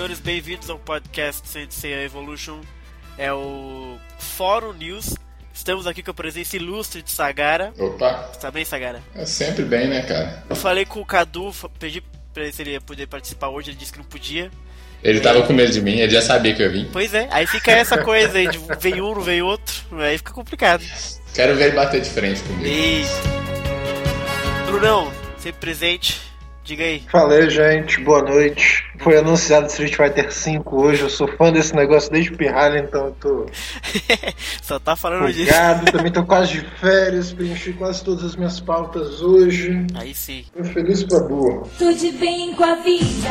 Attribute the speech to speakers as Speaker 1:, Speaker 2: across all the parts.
Speaker 1: senhores, bem-vindos ao podcast Sensei Evolution. É o Fórum News. Estamos aqui com a presença ilustre de Sagara.
Speaker 2: Opa!
Speaker 1: Tá bem, Sagara?
Speaker 2: É sempre bem, né, cara?
Speaker 1: Eu falei com o Cadu, pedi pra ele se ele ia poder participar hoje, ele disse que não podia.
Speaker 2: Ele tava com medo de mim, ele já sabia que eu ia vir.
Speaker 1: Pois é, aí fica essa coisa aí de vem um, não vem outro, aí fica complicado.
Speaker 2: Quero ver ele bater de frente comigo.
Speaker 1: Eita. Brunão, sempre presente, diga aí.
Speaker 3: Fala aí, gente, boa noite. Foi anunciado Street Fighter V hoje, eu sou fã desse negócio desde pirralha, então eu tô...
Speaker 1: Só tá falando disso.
Speaker 3: Obrigado, também tô quase de férias, preenchi quase todas as minhas pautas hoje.
Speaker 1: Aí sim.
Speaker 3: Tô feliz pra burro.
Speaker 4: Tudo bem com a vida.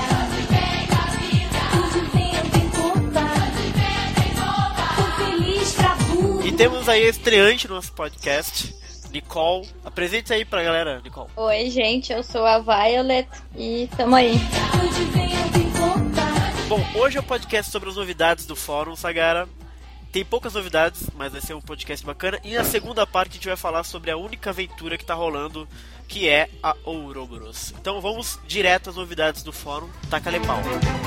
Speaker 4: Tudo bem, eu tenho conta. Tô feliz pra burro.
Speaker 1: E temos aí a estreante no nosso podcast, Nicole. Apresente aí pra galera, Nicole.
Speaker 5: Oi, gente, eu sou a Violet e tamo aí.
Speaker 4: Tudo bem, eu tenho conta.
Speaker 1: Bom, hoje é o podcast sobre as novidades do Fórum, Sagara. Tem poucas novidades, mas vai ser um podcast bacana. E na segunda parte a gente vai falar sobre a única aventura que tá rolando, que é a Ouroboros. Então vamos direto às novidades do Fórum. Taca-lhe pau.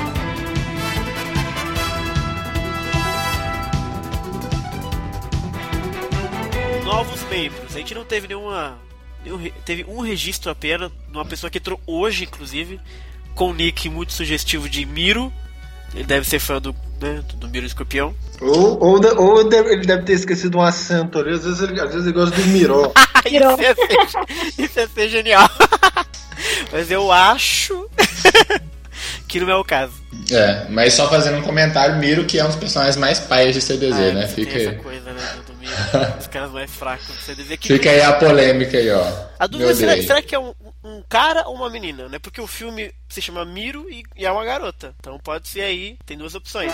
Speaker 1: Novos membros. A gente não teve teve um registro apenas, de uma pessoa que entrou hoje, inclusive, com um nick muito sugestivo de Miro. Ele deve ser fã do Miro Escorpião.
Speaker 3: Ou ele deve ter esquecido um acento ali, às vezes ele gosta do Miró.
Speaker 1: Isso ia ser genial. Mas eu acho que não é o caso.
Speaker 2: É, mas só fazendo um comentário, Miro, que é um dos personagens mais paias de CDZ, né? Fica
Speaker 1: tem
Speaker 2: aí.
Speaker 1: essa coisa, né, do Miro, os caras mais fracos do CDZ.
Speaker 2: Fica aí a polêmica aí, ó.
Speaker 1: A dúvida
Speaker 2: Meu
Speaker 1: é,
Speaker 2: Deus.
Speaker 1: será que é um cara ou uma menina, né? Porque o filme se chama Miro e é uma garota. Então pode ser aí, tem duas opções.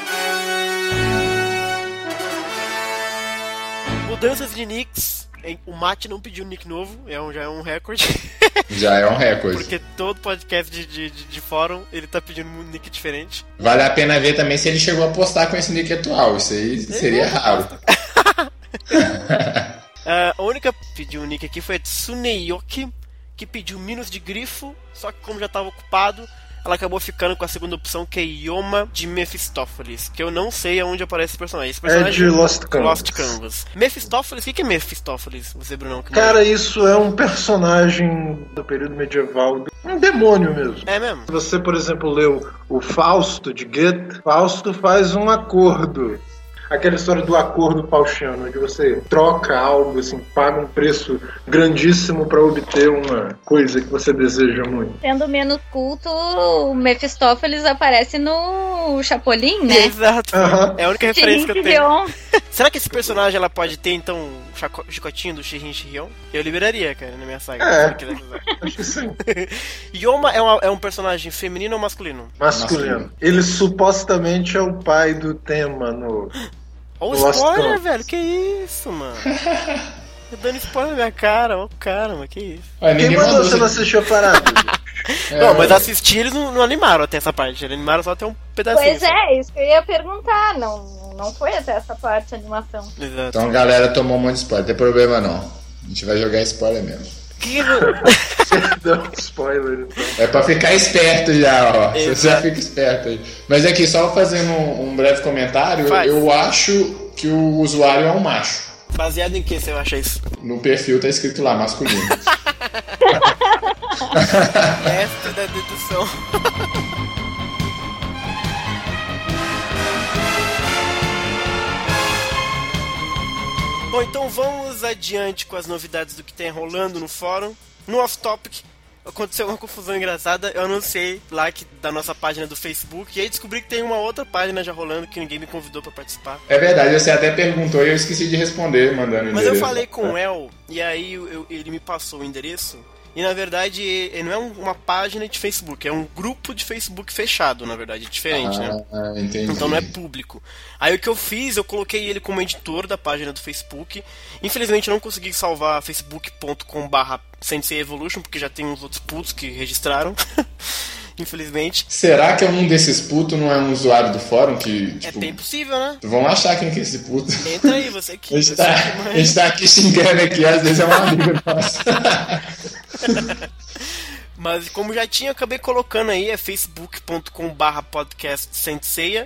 Speaker 1: Mudanças de nicks. O Mate não pediu um nick novo, já é um recorde.
Speaker 2: Já é um recorde.
Speaker 1: Porque todo podcast de fórum ele tá pedindo um nick diferente.
Speaker 2: Vale a pena ver também se ele chegou a postar com esse nick atual. Isso aí seria raro.
Speaker 1: A única que pediu um nick aqui foi a Tsuneyoki, que pediu Minos de Grifo, só que como já estava ocupado, ela acabou ficando com a segunda opção, que é Yoma de Mephistófeles, que eu não sei aonde aparece esse personagem. Esse personagem
Speaker 3: É de Lost Canvas.
Speaker 1: Lost Canvas. Mephistófeles, o que é Mephistófeles? Você, Brunão? Que
Speaker 3: Cara, isso é um personagem do período medieval, um demônio mesmo.
Speaker 1: é mesmo?
Speaker 3: Se você, por exemplo, leu o Fausto de Goethe, Fausto faz um acordo. Aquela história do acordo faustiano, onde você troca algo, assim, paga um preço grandíssimo para obter uma coisa que você deseja muito.
Speaker 5: Sendo menos culto, o Mephistófeles aparece no Chapolin, né?
Speaker 1: Exato.
Speaker 3: Aham.
Speaker 1: É a única referência que eu tenho.
Speaker 5: Rion.
Speaker 1: Será que esse personagem ela pode ter, então, um chicotinho do Shirin Shirion? Eu liberaria, cara, na minha saga.
Speaker 3: É.
Speaker 1: Se quiser usar.
Speaker 3: Acho que sim.
Speaker 1: Yoma é um personagem feminino ou masculino?
Speaker 3: Masculino. Ele supostamente é o pai do tema no...
Speaker 1: Olha o
Speaker 3: Lost
Speaker 1: spoiler,
Speaker 3: Canvas.
Speaker 1: velho, que isso, mano? Tô dando spoiler na minha cara, ó, cara, mas que isso.
Speaker 2: Olha,
Speaker 3: Quem
Speaker 2: ninguém
Speaker 3: mandou
Speaker 2: mandou
Speaker 3: você não assistir a parada?
Speaker 1: Não, mas assistir eles não animaram até essa parte, eles animaram só até um pedacinho.
Speaker 5: Pois é, isso que eu ia perguntar. Não foi até essa parte da animação.
Speaker 1: Exato.
Speaker 2: Então a galera tomou um monte de spoiler. Não tem problema não. A gente vai jogar spoiler mesmo.
Speaker 3: Deu spoiler, então.
Speaker 2: É pra ficar esperto já, ó. Você
Speaker 1: Exato.
Speaker 2: já fica esperto aí. Mas aqui, só fazendo um breve comentário,
Speaker 1: Faz.
Speaker 2: eu acho que o usuário é um macho.
Speaker 1: Baseado em que você acha isso?
Speaker 2: No perfil tá escrito lá, masculino.
Speaker 1: Esta da dedução. Bom, então vamos adiante com as novidades do que tem rolando no fórum. No off-topic, aconteceu uma confusão engraçada. Eu anunciei lá da nossa página do Facebook e aí descobri que tem uma outra página já rolando que ninguém me convidou pra participar.
Speaker 2: É verdade, você até perguntou e eu esqueci de responder, mandando o
Speaker 1: Mas eu
Speaker 2: endereço.
Speaker 1: falei com o El e aí ele me passou o endereço. E na verdade ele não é uma página de Facebook, é um grupo de Facebook fechado, na verdade, é diferente, né?
Speaker 2: Entendi.
Speaker 1: Então não é público. Aí o que eu fiz, eu coloquei ele como editor da página do Facebook. Infelizmente eu não consegui salvar facebook.com/Sensei Evolution, porque já tem uns outros putos que registraram. Infelizmente.
Speaker 2: Será que um desses putos não é um usuário do fórum que, tipo...
Speaker 1: É bem possível, né?
Speaker 2: Vamos achar quem que é esse puto.
Speaker 1: Entra aí, você que...
Speaker 2: A gente tá aqui xingando aqui, às vezes é um amigo nosso.
Speaker 1: Mas como já tinha, acabei colocando aí, é facebook.com/podcastsenseia.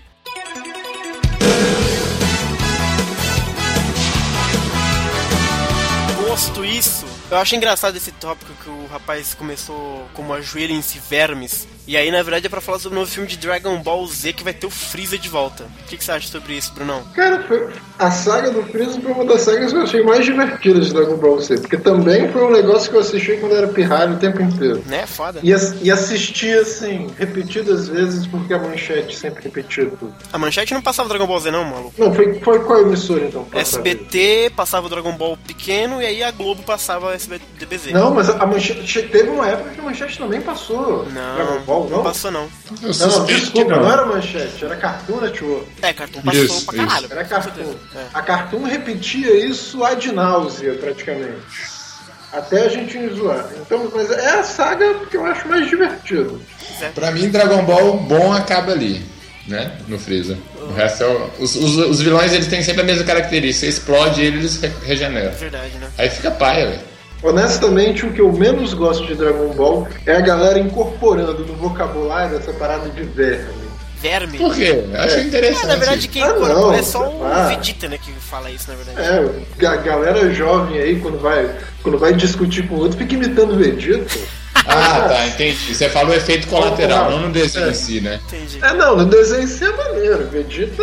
Speaker 1: Posto isso, eu acho engraçado esse tópico que o rapaz começou como ajoelhem-se vermes. E aí, na verdade, é pra falar sobre o novo filme de Dragon Ball Z que vai ter o Freeza de volta. O que você acha sobre isso, Brunão?
Speaker 3: Cara, a saga do Freeza foi uma das sagas que eu achei mais divertidas de Dragon Ball Z. Porque também foi um negócio que eu assisti quando era pirralho o tempo inteiro.
Speaker 1: Né? Foda.
Speaker 3: E assisti, assim, repetidas vezes, porque a Manchete sempre repetia tudo.
Speaker 1: A Manchete não passava Dragon Ball Z não, maluco?
Speaker 3: Não, foi qual emissora, então?
Speaker 1: SBT passava o Dragon Ball pequeno e aí a Globo passava o SBT-DBZ.
Speaker 3: Não, mas a Manchete... Teve uma época que a Manchete também passou Dragon Ball, não?
Speaker 1: Não passou não.
Speaker 3: Não, desculpa, não era Manchete, era Cartoon Network.
Speaker 1: Cartoon passou pra caralho.
Speaker 3: Era Cartoon. A Cartoon repetia isso ad náusea, praticamente. Até a gente zoar. Então, mas é a saga que eu acho mais divertida.
Speaker 2: Pra mim, Dragon Ball bom acaba ali, né? No Freeza. O resto é os vilões, eles têm sempre a mesma característica. Você explode e eles regeneram.
Speaker 1: Verdade, né?
Speaker 2: Aí fica paia, velho.
Speaker 3: Honestamente, o que eu menos gosto de Dragon Ball é a galera incorporando no vocabulário essa parada de verme.
Speaker 1: Verme?
Speaker 2: Por quê? Eu acho interessante.
Speaker 1: Na verdade, quem incorpora é só o Vegeta, né, que fala isso, na verdade.
Speaker 3: A galera jovem aí, quando vai discutir com o outro, fica imitando o Vegeta.
Speaker 2: Ah, tá, entendi. Você falou efeito colateral, não no desenho em si, né?
Speaker 1: Entendi.
Speaker 3: Não, no desenho em si é maneiro. Vegeta.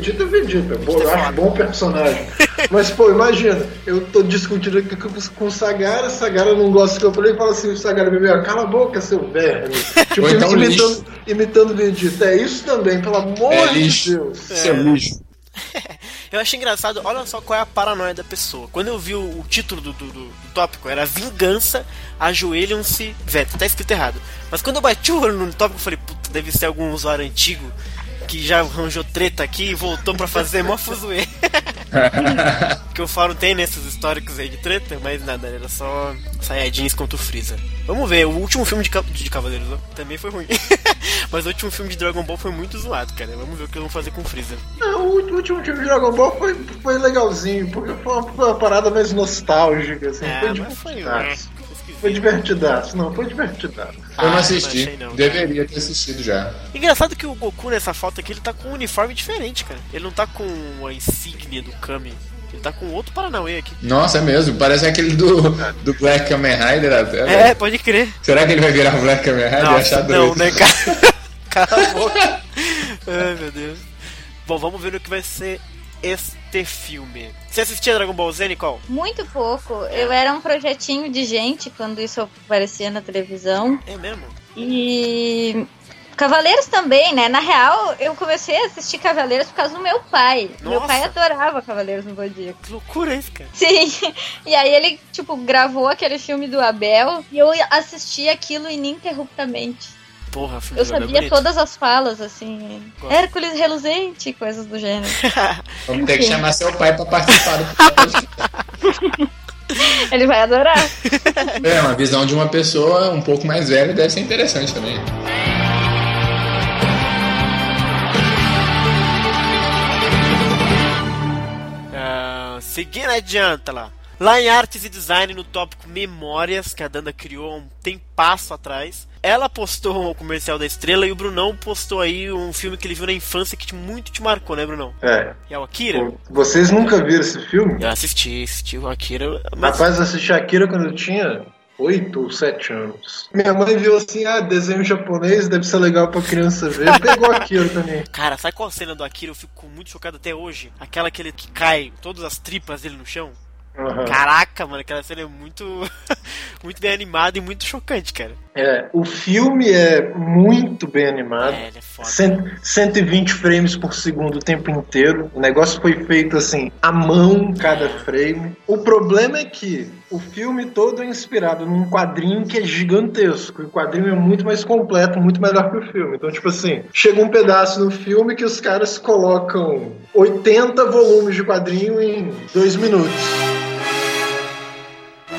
Speaker 3: Eu acho bom personagem. Mas, pô, imagina, eu tô discutindo aqui com o Sagara não gosta que eu falei e fala assim, o Sagara bebê, cala a boca, seu verme. Tipo,
Speaker 2: então
Speaker 3: imitando o Vegeta. É isso também, pelo amor de Deus.
Speaker 2: Seu lixo.
Speaker 1: Eu achei engraçado, olha só qual é a paranoia da pessoa. Quando eu vi o título do tópico, era Vingança, ajoelham-se... Tá escrito errado. Mas quando eu bati o olho no tópico, eu falei, puta, deve ser algum usuário antigo que já arranjou treta aqui e voltou pra fazer mó fuzuê. Que o fórum tem nesses históricos aí de treta, mas nada, era só Saiyajins contra o Freeza. Vamos ver, o último filme de Cavaleiros também foi ruim. Mas o último filme de Dragon Ball foi muito zoado, cara. Vamos ver o que eles vão fazer com o Freeza.
Speaker 3: Não, o último filme de Dragon Ball foi legalzinho, porque foi uma parada mais nostálgica, assim. Foi divertidaço. Não, foi divertidaço.
Speaker 2: Eu não assisti, deveria ter assistido já.
Speaker 1: Engraçado que o Goku nessa foto aqui, ele tá com um uniforme diferente, cara. Ele não tá com a insígnia do Kami. Ele tá com outro Paranauê aqui.
Speaker 2: Nossa, é mesmo, parece aquele do Black Kamen Rider até.
Speaker 1: Pode crer.
Speaker 2: Será que ele vai virar o Black Kamen Rider?
Speaker 1: Nossa, não, né, cara? Cala a boca. Ai, meu Deus. Bom, vamos ver o que vai ser este filme. Você assistia Dragon Ball Z, Nicole?
Speaker 5: Muito pouco. Eu era um projetinho de gente quando isso aparecia na televisão.
Speaker 1: É mesmo?
Speaker 5: E... Cavaleiros também, né? Na real, eu comecei a assistir Cavaleiros por causa do meu pai.
Speaker 1: Nossa.
Speaker 5: Meu pai adorava Cavaleiros no Zodíaco.
Speaker 1: Que loucura isso, cara.
Speaker 5: Sim. E aí ele, gravou aquele filme do Abel e eu assisti aquilo ininterruptamente.
Speaker 1: Porra, filme
Speaker 5: eu sabia todas as falas, assim.
Speaker 1: Gosto.
Speaker 5: Hércules reluzente, coisas do gênero.
Speaker 2: Vamos ter que chamar seu pai pra participar do podcast.
Speaker 5: Ele vai adorar.
Speaker 2: Uma visão de uma pessoa um pouco mais velha deve ser interessante também.
Speaker 1: Seguindo adianta lá. Lá em Artes e Design, no tópico Memórias, que a Danda criou há um tempasso atrás, ela postou um comercial da Estrela e o Brunão postou aí um filme que ele viu na infância que muito te marcou, né, Brunão? E é o Akira?
Speaker 3: Vocês nunca viram esse filme?
Speaker 1: Eu assisti o Akira.
Speaker 3: Rapaz, eu assisti Akira quando eu tinha 8 ou 7 anos. Minha mãe viu assim, desenho japonês, deve ser legal pra criança ver. Pegou Akira também.
Speaker 1: Cara, sabe qual cena do Akira? Eu fico muito chocado até hoje. Aquela que cai todas as tripas dele no chão.
Speaker 3: Uhum.
Speaker 1: Caraca, mano, aquela cena é muito muito bem animada e muito chocante, cara.
Speaker 3: O filme é muito bem animado.
Speaker 1: Ele é foda.
Speaker 3: 120 frames por segundo o tempo inteiro. O negócio foi feito assim, à mão, cada frame. O problema é que o filme todo é inspirado num quadrinho que é gigantesco. E o quadrinho é muito mais completo, muito melhor que o filme. Então, tipo assim, chega um pedaço no filme que os caras colocam 80 volumes de quadrinho em 2 minutos.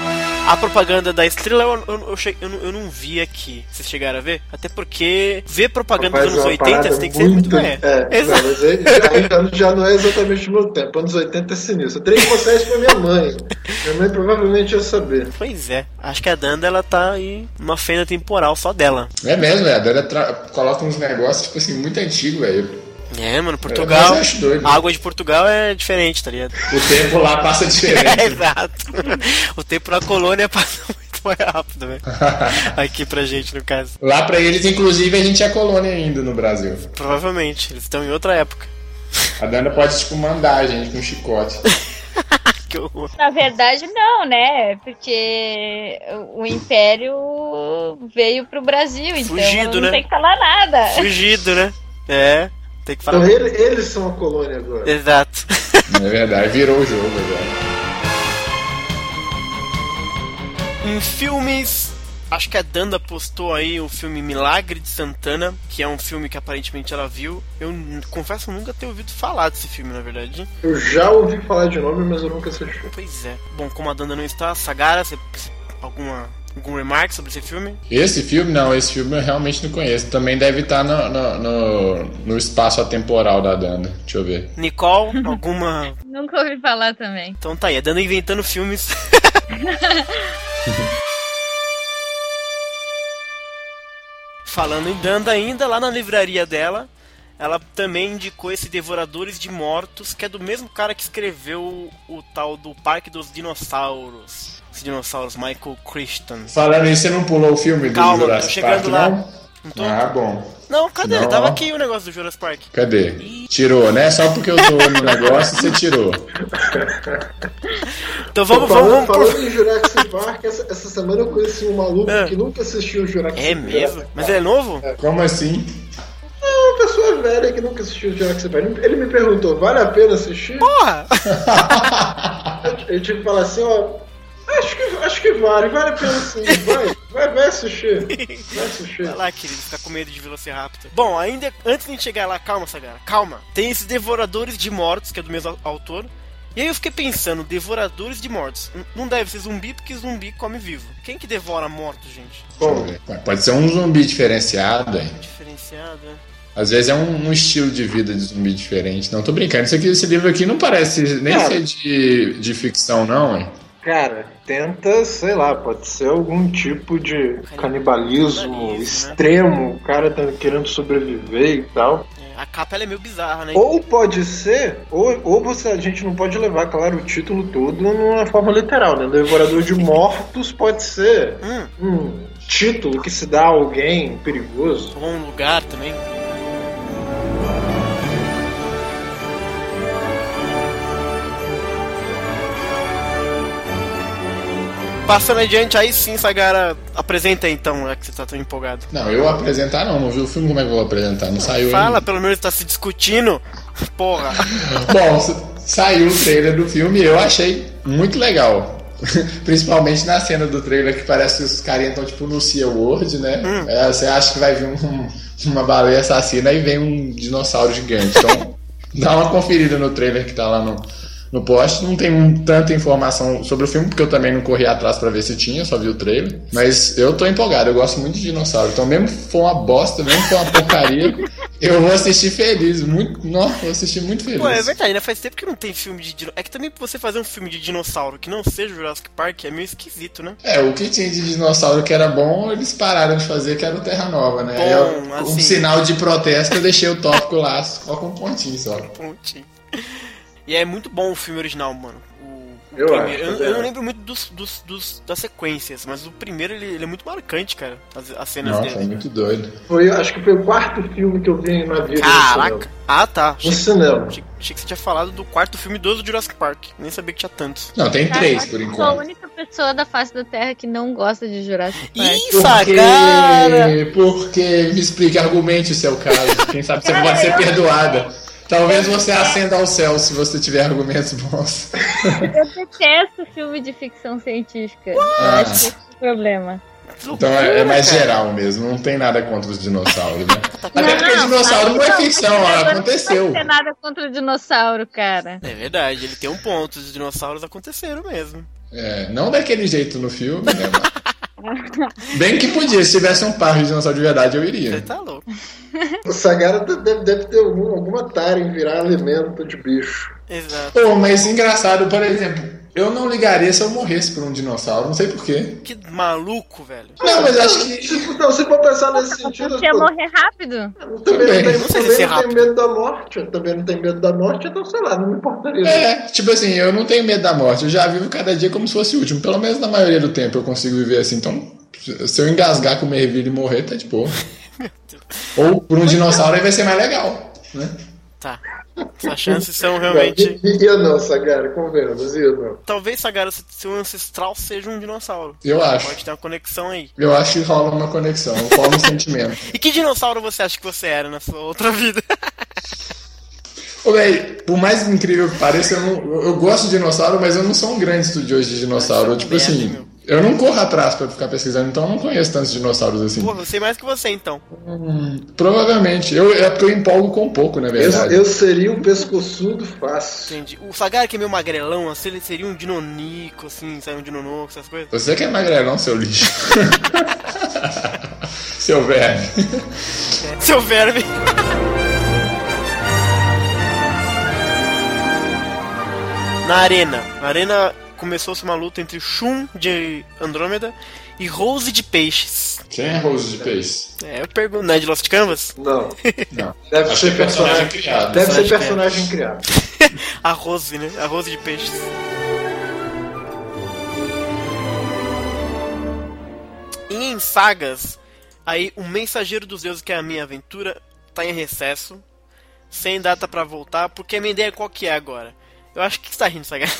Speaker 1: A propaganda da estrela eu não vi aqui. Vocês chegaram a ver? Até porque ver propaganda dos anos 80 tem que ser muito velho.
Speaker 3: Exato. Mas aí já não é exatamente o meu tempo. Anos 80 é sinistro. Eu teria que mostrar isso pra minha mãe. Minha mãe provavelmente ia saber.
Speaker 1: Pois é. Acho que a Danda, ela tá aí numa fenda temporal só dela.
Speaker 2: É mesmo, velho. A Danda coloca uns negócios, tipo assim, muito antigos, velho.
Speaker 1: É, mano, Portugal.
Speaker 2: Eu acho doido.
Speaker 1: A água de Portugal é diferente, tá ligado?
Speaker 2: O tempo lá passa diferente.
Speaker 1: Exato. O tempo na colônia passa muito mais rápido, velho. Aqui pra gente, no caso.
Speaker 2: Lá pra eles, inclusive, a gente é colônia ainda no Brasil.
Speaker 1: Provavelmente, eles estão em outra época.
Speaker 2: A Danda pode, tipo, mandar a gente com um chicote.
Speaker 1: Que horror.
Speaker 5: Na verdade, não, né? Porque o Império veio pro Brasil, então
Speaker 1: Fugido,
Speaker 5: não
Speaker 1: né?
Speaker 5: tem que falar nada.
Speaker 1: Fugido, né? É, tem que falar.
Speaker 3: Então eles são a colônia agora.
Speaker 1: Exato.
Speaker 2: É verdade, virou o jogo agora.
Speaker 1: Em filmes, acho que a Danda postou aí o filme Milagre de Santana, que é um filme que aparentemente ela viu. Eu confesso nunca ter ouvido falar desse filme, na verdade.
Speaker 3: Eu já ouvi falar de nome, mas eu nunca assisti.
Speaker 1: Pois é. Bom, como a Danda não está, Sagara, você algum remarque sobre esse filme?
Speaker 2: Esse filme, não, esse filme eu realmente não conheço. Também deve estar no espaço atemporal da Danda. Deixa eu ver.
Speaker 1: Nicole, alguma...
Speaker 5: Nunca ouvi falar também.
Speaker 1: Então tá aí, a Danda inventando filmes. Falando em Danda ainda, lá na livraria dela, ela também indicou esse Devoradores de Mortos, que é do mesmo cara que escreveu o tal do Parque dos Dinossauros. Os dinossauros, Michael Crichton.
Speaker 2: Falando isso, você não pulou o filme do
Speaker 1: Calma,
Speaker 2: Jurassic
Speaker 1: tô chegando
Speaker 2: Park,
Speaker 1: lá.
Speaker 2: não?
Speaker 1: Não tô...
Speaker 2: Ah, bom.
Speaker 1: Não, cadê?
Speaker 2: Não.
Speaker 1: Tava aqui o negócio do Jurassic Park.
Speaker 2: Cadê? Tirou, né? Só porque eu tô no negócio, você tirou.
Speaker 1: Então vamos
Speaker 3: Falando em Jurassic Park, essa semana eu conheci um maluco que nunca assistiu o Jurassic Park.
Speaker 1: É mesmo? Mas ele é novo?
Speaker 2: Como assim?
Speaker 3: Uma pessoa velha que nunca assistiu o Jurassic Park. Ele me perguntou, vale a pena assistir?
Speaker 1: Porra!
Speaker 3: Eu tive que falar assim, ó... Acho que vale a pena sim. Vai assistir. Vai assistir.
Speaker 1: Vai lá, querido, fica com medo de Velociraptor. Bom, ainda antes de a gente chegar lá, calma, Sagara, calma. Tem esses Devoradores de Mortos, que é do mesmo autor. E aí eu fiquei pensando, Devoradores de Mortos. Não deve ser zumbi, porque zumbi come vivo. Quem que devora mortos, gente?
Speaker 3: Bom,
Speaker 2: Pode ser um zumbi diferenciado, hein?
Speaker 1: Diferenciado, né?
Speaker 2: Às vezes é um estilo de vida de zumbi diferente. Não, tô brincando. Esse livro aqui não parece nem ser de ficção, não, hein?
Speaker 3: cara, tenta, sei lá, pode ser algum tipo de canibalismo extremo, o cara tá querendo sobreviver e tal.
Speaker 1: A capa ela é meio bizarra, né?
Speaker 3: Ou pode ser, ou você, a gente não pode levar, claro, o título todo numa forma literal, né? Devorador de Mortos pode ser um título que se dá a alguém perigoso.
Speaker 1: Ou um lugar também. Passando adiante, aí sim, Sagara, apresenta então, é que você tá tão empolgado.
Speaker 2: Não, eu apresentar não vi o filme, como é que eu vou apresentar? Não saiu
Speaker 1: Fala,
Speaker 2: ainda.
Speaker 1: pelo menos tá se discutindo. Porra.
Speaker 2: Bom, saiu o trailer do filme e eu achei muito legal. Principalmente na cena do trailer que parece que os carinhas estão tipo no Sea World, né? Você acha que vai vir uma baleia assassina e vem um dinossauro gigante. Então, dá uma conferida no trailer que tá lá no post. Não tem tanta informação sobre o filme, porque eu também não corri atrás pra ver se tinha, só vi o trailer. Mas eu tô empolgado, eu gosto muito de dinossauro. Então mesmo que for uma bosta, mesmo que for uma porcaria, eu vou assistir feliz. Vou assistir muito feliz.
Speaker 1: Pô, é verdade, né? Faz tempo que não tem filme de dinossauro. É que também pra você fazer um filme de dinossauro que não seja Jurassic Park é meio esquisito, né?
Speaker 2: O que tinha de dinossauro que era bom, eles pararam de fazer, que era o Terra Nova, né?
Speaker 1: Bom,
Speaker 2: Um
Speaker 1: assim...
Speaker 2: sinal de protesto, eu deixei o tópico lá, só com um pontinho só.
Speaker 1: Pontinho. E é muito bom o filme original, mano.
Speaker 3: Eu
Speaker 1: primeiro.
Speaker 3: acho,
Speaker 1: Eu não lembro muito das sequências, mas o primeiro ele é muito marcante, cara. As cenas
Speaker 2: Nossa,
Speaker 1: dele.
Speaker 2: é muito doido.
Speaker 3: Acho que foi o quarto filme que eu vi na vida.
Speaker 1: Caraca! Ah, tá.
Speaker 3: No cinema.
Speaker 1: Achei que você tinha falado do quarto filme do Jurassic Park. Nem sabia que tinha tantos.
Speaker 2: Não, tem 3 por
Speaker 5: Eu sou a
Speaker 2: enquanto.
Speaker 5: única pessoa da face da Terra que não gosta de Jurassic Park.
Speaker 1: Ih, Sagara!
Speaker 2: Porque me explique, argumente o seu caso. Quem sabe você pode ser perdoada. Talvez você acenda ao céu se você tiver argumentos bons.
Speaker 5: Eu detesto filme de ficção científica. Eu acho que esse é o problema.
Speaker 2: Então é mais geral mesmo, não tem nada contra os dinossauros, né? Até porque dinossauro não é ficção, aconteceu.
Speaker 5: Não tem nada contra o dinossauro, cara.
Speaker 1: É verdade, ele tem um ponto, os dinossauros aconteceram mesmo.
Speaker 2: Não daquele jeito no filme, né? Bem que podia, se tivesse um par de dinossauro de verdade, eu iria.
Speaker 1: Você tá louco.
Speaker 3: O Sagara deve ter alguma tara em virar alimento de bicho.
Speaker 1: Exato.
Speaker 2: Mas engraçado, por exemplo, eu não ligaria se eu morresse por um dinossauro, não sei porquê.
Speaker 1: Que maluco, velho.
Speaker 2: Não, mas acho que...
Speaker 3: Tipo, se for pensar nesse sentido...
Speaker 5: Você ia morrer rápido?
Speaker 3: Também
Speaker 1: Não sei se é
Speaker 3: não tenho
Speaker 1: rápido.
Speaker 3: medo da morte. Eu também não tenho medo da morte, então sei lá, não me importaria.
Speaker 2: Tipo assim, eu não tenho medo da morte, eu já vivo cada dia como se fosse o último. Pelo menos na maioria do tempo eu consigo viver assim, então se eu engasgar com o ervilha e morrer, tá de boa. Ou por um dinossauro aí vai ser mais legal, né?
Speaker 1: Tá. As chances são realmente...
Speaker 3: Ia não, Sagara, convenhamos, ia não.
Speaker 1: Talvez, Sagara, seu ancestral seja um dinossauro.
Speaker 2: Eu acho.
Speaker 1: Pode ter uma conexão aí.
Speaker 2: Eu acho que rola uma conexão, rola um sentimento.
Speaker 1: E que dinossauro você acha que você era na sua outra vida?
Speaker 2: Ô, véi, por mais incrível que pareça, eu gosto de dinossauro, mas eu não sou um grande estudioso de dinossauro. Tipo assim, eu não corro atrás pra ficar pesquisando, então eu não conheço tantos dinossauros assim.
Speaker 1: Pô, eu sei mais que você, então.
Speaker 2: Provavelmente. É porque eu empolgo com pouco, na verdade.
Speaker 3: Eu seria um pescoçudo fácil.
Speaker 1: Entendi. O Sagara, que é meio magrelão, assim, ele seria um dinonico, assim, sabe, um dinonoco, essas coisas.
Speaker 2: Você que é magrelão, seu lixo. Seu verme.
Speaker 1: Seu verme. Na arena começou-se uma luta entre Shun de Andrômeda e Rose de Peixes.
Speaker 2: Quem é Rose de Peixe?
Speaker 1: Eu pergunto, não é de Lost Canvas?
Speaker 3: Não.
Speaker 2: Não.
Speaker 3: Deve
Speaker 2: Acho
Speaker 3: ser
Speaker 2: que é personagem criado.
Speaker 3: Deve ser personagem criado.
Speaker 1: A Rose, né? A Rose de Peixes. E em sagas, aí o Mensageiro dos Deuses, que é a minha aventura, tá em recesso, sem data pra voltar, porque a minha ideia qual que é agora? Eu acho que você tá rindo, Sagara.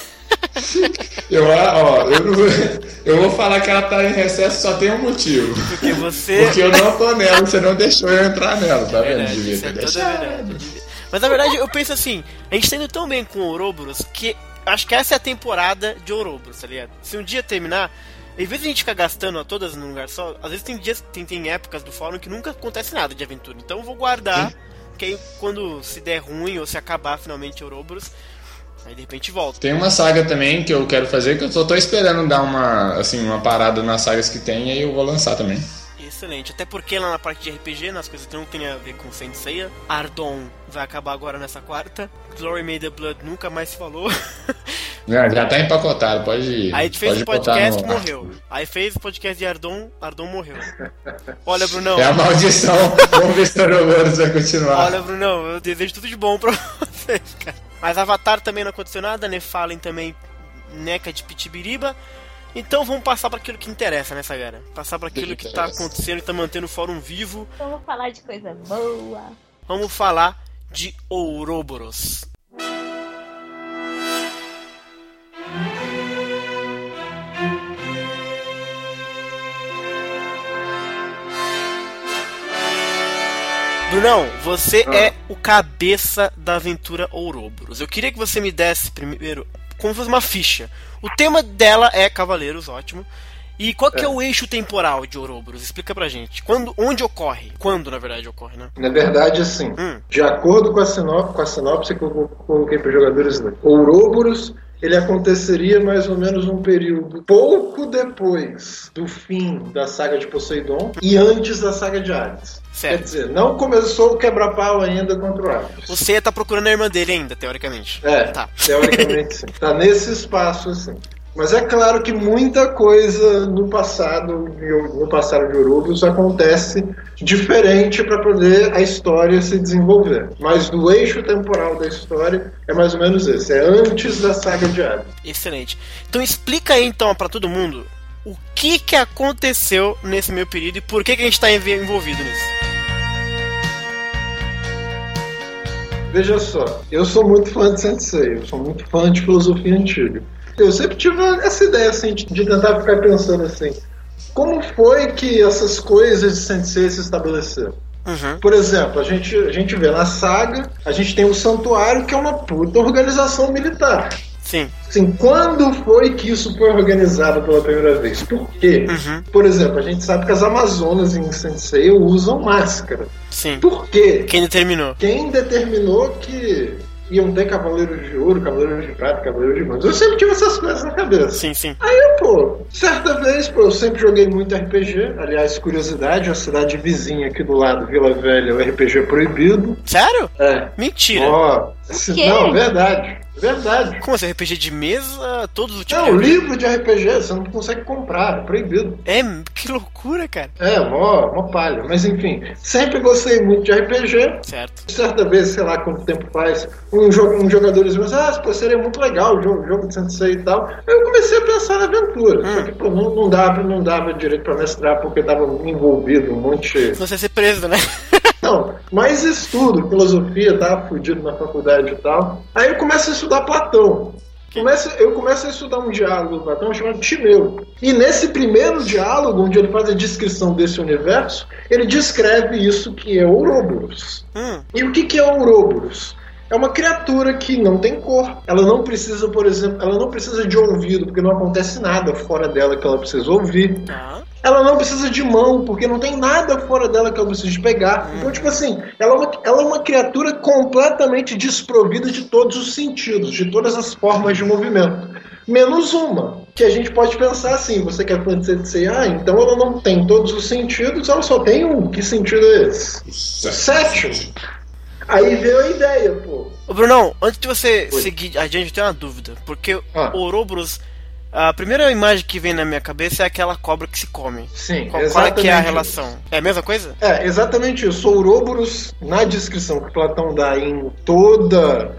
Speaker 2: Eu vou falar que ela tá em recesso, só tem um motivo.
Speaker 1: Porque você...
Speaker 2: Porque eu não tô nela, você não deixou eu entrar nela, tá vendo?
Speaker 1: Verdade,
Speaker 2: Devia
Speaker 1: isso
Speaker 2: ter
Speaker 1: é toda
Speaker 2: deixado.
Speaker 1: verdade. Mas na verdade eu penso assim, a gente tá indo tão bem com o Ouroboros que acho que essa é a temporada de Ouroboros, tá ligado? Se um dia terminar, em vez de a gente ficar gastando a todas num lugar só, às vezes tem dias, tem épocas do fórum que nunca acontece nada de aventura. Então eu vou guardar, que aí quando se der ruim ou se acabar finalmente Ouroboros, aí de repente volta.
Speaker 2: Tem uma saga também que eu quero fazer, que eu só tô esperando dar uma parada nas sagas que tem, e aí eu vou lançar também.
Speaker 1: Excelente, até porque lá na parte de RPG, nas coisas que não tem a ver com Saint Seiya, Ardon vai acabar agora nessa quarta, Glory May the Blood nunca mais se falou.
Speaker 2: Já tá empacotado, pode ir.
Speaker 1: Aí a gente fez o podcast e morreu. Aí fez o podcast de Ardon morreu. Olha, Brunão.
Speaker 2: É a maldição. Vamos ver se o Ouroboros vai continuar.
Speaker 1: Olha, Brunão, eu desejo tudo de bom pra vocês, cara. Mas Avatar também não aconteceu nada, Nefallen também, neca de Pitibiriba. Então vamos passar para aquilo que interessa, né, Sagara? Passar para aquilo que tá acontecendo e tá mantendo o fórum vivo.
Speaker 5: Vamos falar de coisa boa.
Speaker 1: Vamos falar de Ouroboros. Brunão, você é o cabeça da aventura Ouroboros. Eu queria que você me desse primeiro como se fosse uma ficha. O tema dela é Cavaleiros, ótimo. E qual que é o eixo temporal de Ouroboros? Explica pra gente. Onde ocorre? Quando, na verdade, ocorre, né?
Speaker 3: Na verdade, assim, de acordo com a sinopse que eu coloquei para os jogadores, Ouroboros, ele aconteceria mais ou menos num período pouco depois do fim da saga de Poseidon e antes da saga de Hades.
Speaker 1: Certo.
Speaker 3: Quer dizer, não começou o quebra-pau ainda contra o Hades.
Speaker 1: Você tá procurando a irmã dele ainda, teoricamente.
Speaker 3: Tá. Teoricamente sim. Tá nesse espaço, assim. Mas é claro que muita coisa no passado de Ouroboros acontece diferente para poder a história se desenvolver. Mas do eixo temporal da história é mais ou menos esse. É antes da saga de Hades.
Speaker 1: Excelente. Então explica aí então para todo mundo o que aconteceu nesse meio período e por que a gente está envolvido nisso.
Speaker 3: Veja só, eu sou muito fã de Sensei, eu sou muito fã de filosofia antiga. Eu sempre tive essa ideia assim, de tentar ficar pensando assim, como foi que essas coisas de Sensei se estabeleceram? Por exemplo, a gente vê na saga, a gente tem um santuário que é uma puta organização militar.
Speaker 1: Sim.
Speaker 3: Assim, quando foi que isso foi organizado pela primeira vez? Por quê? Por exemplo, a gente sabe que as Amazonas em Sensei usam máscara.
Speaker 1: Sim.
Speaker 3: Por quê?
Speaker 1: Quem determinou?
Speaker 3: Quem determinou que iam ter Cavaleiros de Ouro, Cavaleiros de Prata, Cavaleiros de Bronze? Eu sempre tive essas coisas na cabeça.
Speaker 1: Sim, sim.
Speaker 3: Aí, certa vez, eu sempre joguei muito RPG. Aliás, curiosidade, a cidade vizinha aqui do lado, Vila Velha, o RPG é proibido.
Speaker 1: Sério?
Speaker 3: É.
Speaker 1: Mentira.
Speaker 3: Não, verdade. Verdade.
Speaker 1: Como assim? RPG de mesa? Todos os tipos
Speaker 3: Não,
Speaker 1: de
Speaker 3: livro de RPG você não consegue comprar, é proibido.
Speaker 1: Que loucura, cara.
Speaker 3: Mó palha. Mas enfim, sempre gostei muito de RPG.
Speaker 1: Certo.
Speaker 3: Certa vez, sei lá quanto tempo faz, um jogador disse, seria muito legal o jogo de Sensei e tal. Aí eu comecei a pensar na aventura. Só que não dava direito pra mestrar porque tava envolvido um monte.
Speaker 1: Você ia ser preso, né?
Speaker 3: Não, mas estudo, filosofia, tava fudido na faculdade e tal. Aí eu começo a estudar Platão. Eu começo a estudar um diálogo do Platão chamado Timeu. E nesse primeiro diálogo, onde ele faz a descrição desse universo, ele descreve isso que é Ouroboros. E o que é Ouroboros? É uma criatura que não tem cor. Ela não precisa, por exemplo, de ouvido, porque não acontece nada fora dela que ela precisa ouvir. Ela não precisa de mão, porque não tem nada fora dela que ela precisa de pegar. Então, tipo assim, ela é uma criatura completamente desprovida de todos os sentidos, de todas as formas de movimento. Menos uma, que a gente pode pensar assim, você quer dizer, então ela não tem todos os sentidos, ela só tem um. Que sentido é esse? O sétimo. Aí veio a ideia, pô.
Speaker 1: Ô, Brunão, antes de você seguir adiante, eu tenho uma dúvida. Porque o Ouroboros, a primeira imagem que vem na minha cabeça é aquela cobra que se come.
Speaker 3: Sim,
Speaker 1: Qual é que é a relação? É a mesma coisa?
Speaker 3: É, exatamente isso. Ouroboros, na descrição que Platão dá em toda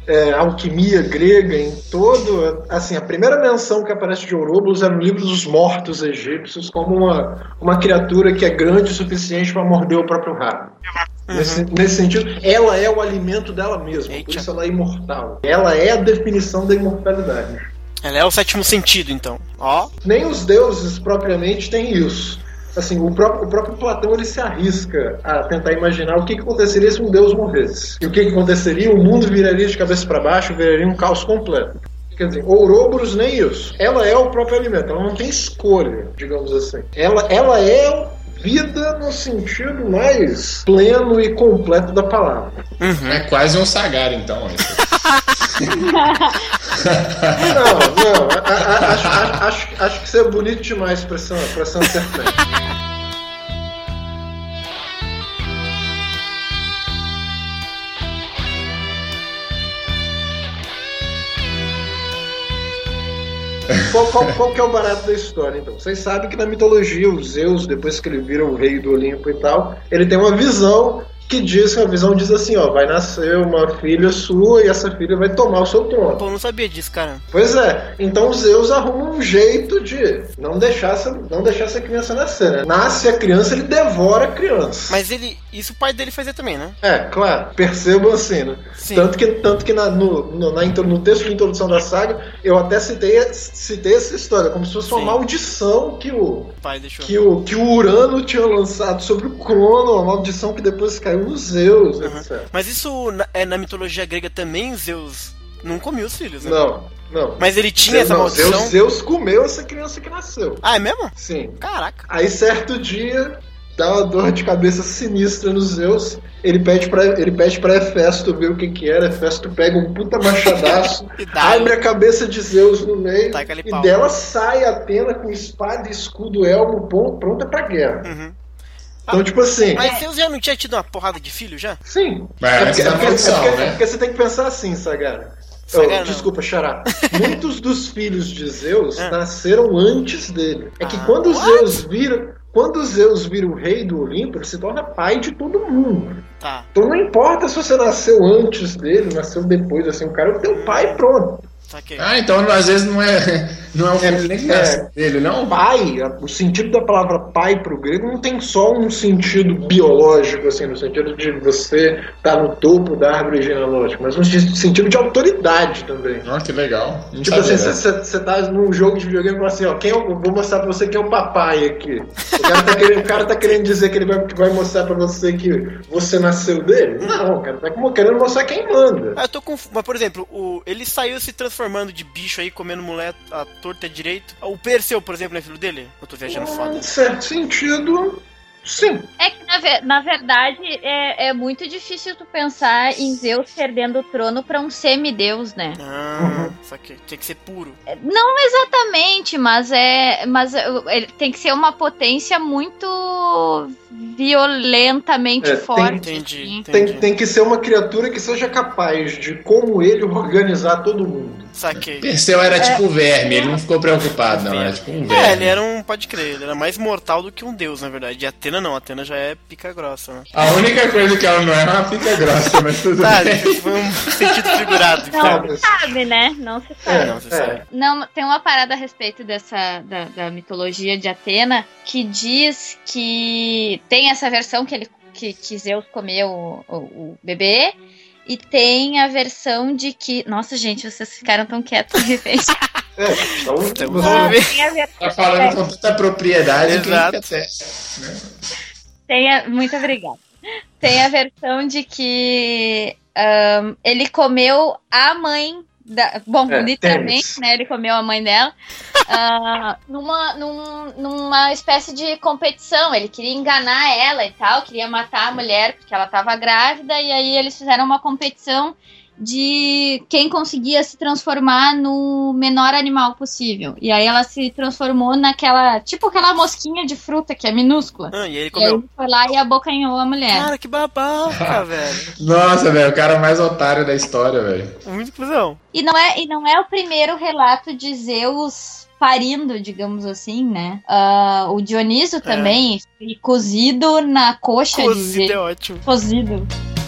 Speaker 3: alquimia grega, em todo... Assim, a primeira menção que aparece de Ouroboros é no livro dos mortos egípcios, como uma criatura que é grande o suficiente para morder o próprio rabo. Nesse sentido, ela é o alimento dela mesma. Por isso ela é imortal. Ela é a definição da imortalidade.
Speaker 1: Ela é o sétimo sentido, então.
Speaker 3: Nem os deuses propriamente têm isso. Assim, o próprio Platão ele se arrisca a tentar imaginar o que aconteceria se um deus morresse. E o que aconteceria? O mundo viraria de cabeça para baixo, viraria um caos completo. Quer dizer, Ouroboros nem isso. Ela é o próprio alimento, ela não tem escolha, digamos assim. Ela é vida no sentido mais pleno e completo da palavra.
Speaker 2: É quase um Sagar, então.
Speaker 3: Não, acho que isso é bonito demais pra ser um serpente. Qual que é o barato da história, então? Vocês sabem que na mitologia, os Zeus, depois que ele vira o rei do Olimpo e tal, ele tem uma visão a visão diz assim, vai nascer uma filha sua e essa filha vai tomar o seu trono.
Speaker 1: Pô, eu não sabia disso, cara.
Speaker 3: Pois é, então os Zeus arrumam um jeito de não deixar essa criança nascer, né? Nasce a criança, ele devora a criança.
Speaker 1: Mas isso o pai dele fazia também, né?
Speaker 3: É, claro, percebam assim, né? Sim. Tanto que no texto de introdução da saga, eu até citei essa história, como se fosse uma maldição que o Urano tinha lançado sobre o Crono, uma maldição que depois caiu nos Zeus, etc.
Speaker 1: Mas isso na mitologia grega também, Zeus não comia os filhos, né?
Speaker 3: Não.
Speaker 1: Mas ele tinha essa maldição?
Speaker 3: Zeus comeu essa criança que nasceu.
Speaker 1: Ah, é mesmo?
Speaker 3: Sim.
Speaker 1: Caraca.
Speaker 3: Aí certo dia dá uma dor de cabeça sinistra nos Zeus. Ele pede pra Hefesto ver o que era. Hefesto pega um puta machadaço, abre a cabeça de Zeus no meio e dela sai Atena com espada, escudo, elmo, pronta pra guerra. Então, tipo assim...
Speaker 1: Mas Zeus já não tinha tido uma porrada de filho, já?
Speaker 3: Sim. Porque você tem que pensar assim, Sagara. Desculpa, Xará. Muitos dos filhos de Zeus nasceram antes dele. É que quando Zeus vira o rei do Olimpo, ele se torna pai de todo mundo.
Speaker 1: Tá.
Speaker 3: Então não importa se você nasceu antes dele, nasceu depois, assim, o cara é o teu pai, pronto.
Speaker 2: Então às vezes não é... Não é um filho nem dele, não?
Speaker 3: Pai, o sentido da palavra pai pro grego não tem só um sentido biológico, assim, no sentido de você estar no topo da árvore genealógica, mas um sentido de autoridade também.
Speaker 2: Nossa, que legal. Não
Speaker 3: Tipo assim,
Speaker 2: sabia,
Speaker 3: você tá num jogo de videogame e fala assim, ó, vou mostrar pra você quem é o papai aqui. O cara tá querendo dizer que ele vai mostrar pra você que você nasceu dele? Não, o cara tá querendo mostrar quem manda.
Speaker 1: Eu tô confuso. Mas, por exemplo, ele saiu se transformando de bicho aí, comendo mulher à torta direito. O Perseu, por exemplo, é filho dele? Eu tô viajando foda.
Speaker 3: Em certo sentido, sim.
Speaker 5: É que, na verdade, é muito difícil tu pensar em Zeus perdendo o trono pra um semideus, né?
Speaker 1: Só que tem que ser puro.
Speaker 5: Não exatamente, mas ele tem que ser uma potência muito violentamente forte.
Speaker 1: Entendi.
Speaker 3: Tem que ser uma criatura que seja capaz de, como ele, organizar todo mundo.
Speaker 1: Saquei.
Speaker 2: Perseu era tipo um verme, ele não ficou preocupado, não. Era tipo um verme.
Speaker 1: Ele era pode crer, ele era mais mortal do que um deus, na verdade. E Atena não, Atena já é pica grossa, né?
Speaker 2: A única coisa que ela não é uma pica grossa, mas tudo bem.
Speaker 1: Foi um sentido figurado.
Speaker 5: Não se sabe, né? Não se sabe.
Speaker 1: Não se sabe.
Speaker 5: Não, tem uma parada a respeito da mitologia de Atena que diz que tem essa versão que Zeus comeu o bebê. E tem a versão de que... Nossa, gente, vocês ficaram tão quietos de repente.
Speaker 2: Tá falando com tanta propriedade.
Speaker 1: Exato.
Speaker 5: Muito obrigada. Tem a versão de que ele comeu a mãe literalmente, né? Ele comeu a mãe dela numa espécie de competição. Ele queria enganar ela e tal, queria matar a mulher porque ela estava grávida, e aí eles fizeram uma competição de quem conseguia se transformar no menor animal possível. E aí ela se transformou naquela mosquinha de fruta que é minúscula.
Speaker 1: E aí ele
Speaker 5: E
Speaker 1: comeu.
Speaker 5: aí ele foi lá e abocanhou a mulher.
Speaker 1: Cara, que babaca, velho.
Speaker 2: Nossa, velho, o cara mais otário da história, velho.
Speaker 1: Muito cuzão.
Speaker 5: E não é o primeiro relato de Zeus parindo, digamos assim, né? O Dioniso também, foi cozido na coxa de Zeus.
Speaker 1: Cozido é ótimo.
Speaker 5: Cozido.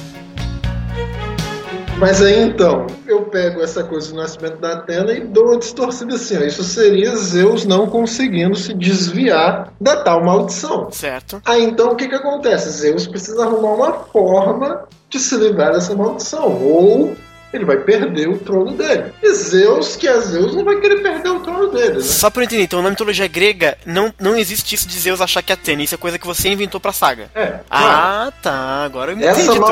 Speaker 3: Mas aí então, eu pego essa coisa do nascimento da Atena e dou uma distorcida assim, ó. Isso seria Zeus não conseguindo se desviar da tal maldição.
Speaker 1: Certo.
Speaker 3: Aí então o que acontece? Zeus precisa arrumar uma forma de se livrar dessa maldição. Ou ele vai perder o trono dele. E Zeus, que é Zeus, não vai querer perder o trono dele, né?
Speaker 1: Só pra eu entender, então na mitologia grega não existe isso de Zeus achar que é Atena. Isso é coisa que você inventou pra saga.
Speaker 3: Claro.
Speaker 1: Tá. Agora eu entendi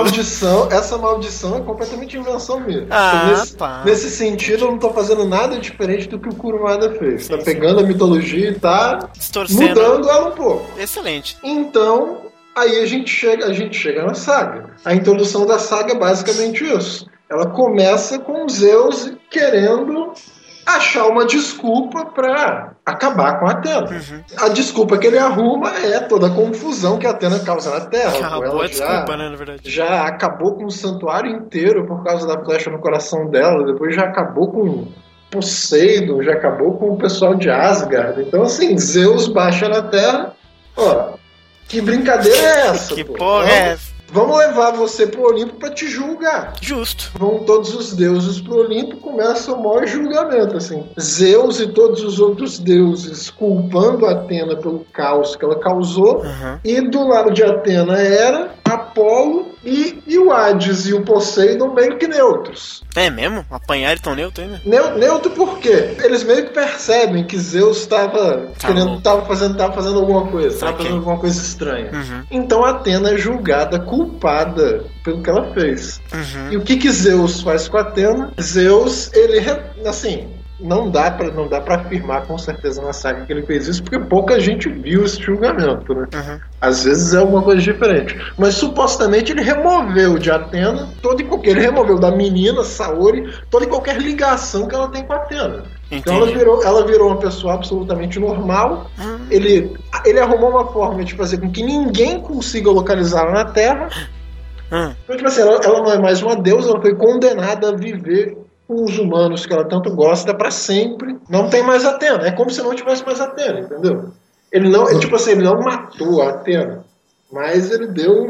Speaker 3: Essa maldição é completamente invenção minha.
Speaker 1: Nesse
Speaker 3: sentido, eu não tô fazendo nada diferente do que o Kurumada fez. Tá pegando a mitologia e tá mudando ela um pouco.
Speaker 1: Excelente.
Speaker 3: Então, aí a gente chega na saga. A introdução da saga é basicamente isso. Ela começa com Zeus querendo achar uma desculpa para acabar com a Atena. A desculpa que ele arruma é toda a confusão que a Atena causa na Terra.
Speaker 1: Acabou a desculpa, né, na verdade.
Speaker 3: Já acabou com o santuário inteiro por causa da flecha no coração dela, depois já acabou com Poseidon, já acabou com o pessoal de Asgard. Então, assim, Zeus baixa na Terra. Ó, que brincadeira é essa?
Speaker 1: Que porra é essa?
Speaker 3: Vamos levar você pro Olimpo pra te julgar.
Speaker 1: Justo.
Speaker 3: Vão todos os deuses pro Olimpo, começa o maior julgamento, assim. Zeus e todos os outros deuses culpando a Atena pelo caos que ela causou. E do lado de Atena era Apolo e o Hades e o Poseidon meio que neutros.
Speaker 1: É mesmo? Apanhar tão neutro ainda?
Speaker 3: Neutro por quê? Eles meio que percebem que Zeus estava fazendo alguma coisa, estava fazendo alguma coisa estranha. Então Atena é julgada culpada pelo que ela fez. E o que Zeus faz com a Atena? Zeus, ele, assim, não dá pra afirmar com certeza na saga que ele fez isso, porque pouca gente viu esse julgamento, né? Às vezes é alguma coisa diferente. Mas supostamente ele removeu de Atena ele removeu da menina, Saori, toda e qualquer ligação que ela tem com a Atena. Então ela virou uma pessoa absolutamente normal. Ele arrumou uma forma de fazer com que ninguém consiga localizá-la na Terra. Então, tipo assim, ela não é mais uma deusa, ela foi condenada a viver com os humanos que ela tanto gosta pra sempre. Não tem mais Atena. É como se não tivesse mais Atena, entendeu? Ele não matou a Atena, mas ele deu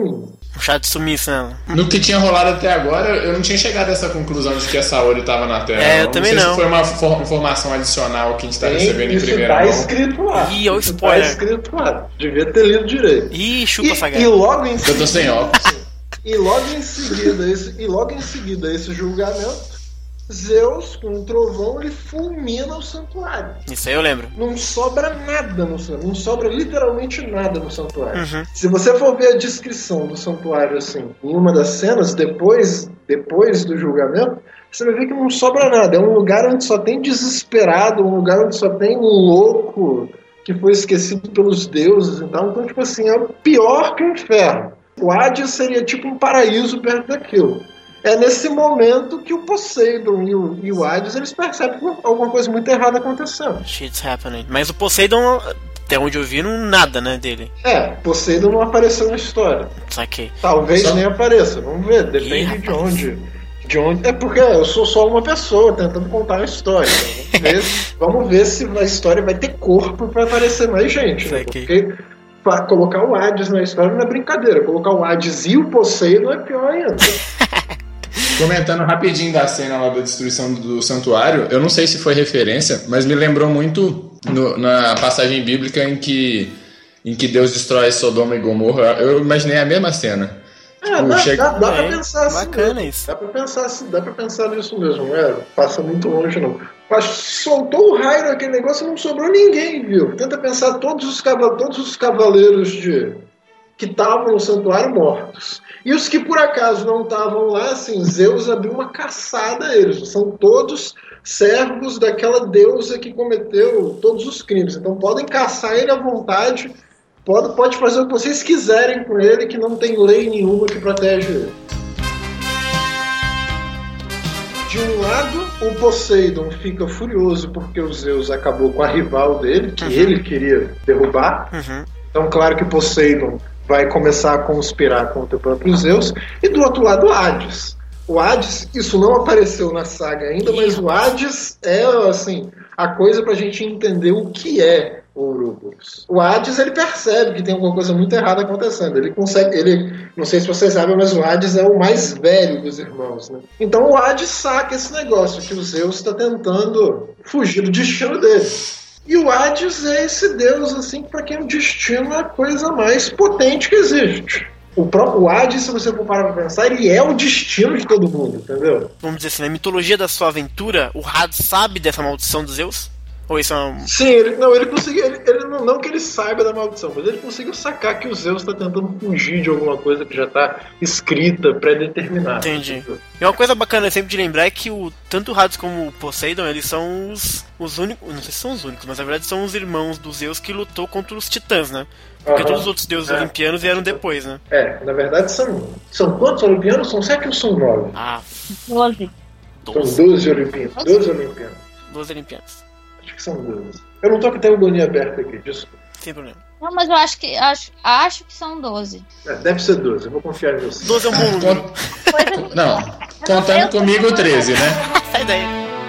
Speaker 1: Um chá de sumiço, né?
Speaker 2: No que tinha rolado até agora, eu não tinha chegado a essa conclusão de que a Saori tava na Terra.
Speaker 1: Eu também
Speaker 2: não.
Speaker 1: não.
Speaker 2: Sei se foi uma informação adicional que a gente tá recebendo em primeira mão.
Speaker 3: Isso tá escrito lá.
Speaker 1: Ih, olha o
Speaker 3: Isso
Speaker 1: spoiler.
Speaker 3: tá escrito lá. Devia ter lido direito.
Speaker 1: Ih, chupa essa
Speaker 3: E logo em
Speaker 2: Eu tô sem óculos.
Speaker 3: E logo em seguida esse julgamento, Zeus, com um trovão, ele fulmina o santuário.
Speaker 1: Isso aí eu lembro.
Speaker 3: Não sobra nada no santuário. Não sobra literalmente nada no santuário.
Speaker 1: Uhum.
Speaker 3: Se você for ver a descrição do santuário assim, em uma das cenas, depois do julgamento, você vai ver que não sobra nada. É um lugar onde só tem desesperado, um lugar onde só tem um louco que foi esquecido pelos deuses e tal. Então, tipo assim, é pior que o inferno. O Hades seria tipo um paraíso perto daquilo. É nesse momento que o Poseidon e o Hades, eles percebem que alguma coisa muito errada acontecendo.
Speaker 1: Shit's happening. Mas o Poseidon, até onde eu vi, não nada, né, dele.
Speaker 3: Poseidon não apareceu na história.
Speaker 1: Saquei.
Speaker 3: Talvez nem apareça, vamos ver, depende de onde. É porque eu sou só uma pessoa tentando contar uma história. Vamos ver se a história vai ter corpo pra aparecer mais gente. Né? Porque pra colocar o Hades na história não é brincadeira. Colocar o Hades e o Poseidon é pior ainda.
Speaker 2: Comentando rapidinho da cena lá da destruição do santuário, eu não sei se foi referência, mas me lembrou muito na passagem bíblica em que Deus destrói Sodoma e Gomorra. Eu imaginei a mesma cena.
Speaker 3: Dá pra pensar assim.
Speaker 1: Bacana
Speaker 3: mesmo.
Speaker 1: isso.
Speaker 3: Dá pra pensar nisso mesmo, não é? Passa muito longe, não. Mas soltou o raio naquele negócio e não sobrou ninguém, viu? Tenta pensar todos os cavaleiros que estavam no santuário mortos. E os que por acaso não estavam lá, assim, Zeus abriu uma caçada a eles. São todos servos daquela deusa que cometeu todos os crimes. Então podem caçar ele à vontade. Pode fazer o que vocês quiserem com ele, que não tem lei nenhuma que protege ele. De um lado, o Poseidon fica furioso porque o Zeus acabou com a rival dele, que ele queria derrubar. Então, claro que Poseidon vai começar a conspirar contra o próprio Zeus. E do outro lado, o Hades. O Hades, isso não apareceu na saga ainda, mas o Hades é, assim, a coisa pra gente entender o que é o Ouroboros. O Hades, ele percebe que tem alguma coisa muito errada acontecendo. Não sei se vocês sabem, mas o Hades é o mais velho dos irmãos, né? Então o Hades saca esse negócio, que o Zeus está tentando fugir do destino dele. E o Hades é esse deus, assim, para quem o destino é a coisa mais potente que existe. O próprio Hades, se você for parar pra pensar, ele é o destino de todo mundo, entendeu?
Speaker 1: Vamos dizer assim, na mitologia da sua aventura, o Hades sabe dessa maldição dos Zeus? Ou isso é um...
Speaker 3: Sim, ele conseguiu. Não que ele saiba da maldição, mas ele conseguiu sacar que o Zeus está tentando fugir de alguma coisa que já está escrita, pré-determinada.
Speaker 1: Entendi. E uma coisa bacana sempre de lembrar é que tanto o Hades como o Poseidon, eles são os únicos. Não sei se são os únicos, mas na verdade são os irmãos dos Zeus que lutou contra os titãs, né? Porque todos os outros deuses olimpianos vieram depois, né?
Speaker 3: Na verdade são quantos olimpianos? São 7 ou são 9?
Speaker 5: 12.
Speaker 3: São 12 olimpianos. 12 olimpianos.
Speaker 1: 12 olimpianos.
Speaker 3: Acho que são 12. Eu não tô com a teogonia aberta aqui, desculpa.
Speaker 1: Sem problema.
Speaker 5: Não, mas eu acho que são 12.
Speaker 3: Deve ser 12, eu vou confiar em você.
Speaker 1: 12 é um bom número.
Speaker 2: Não, contando comigo 13, né?
Speaker 1: Sai daí.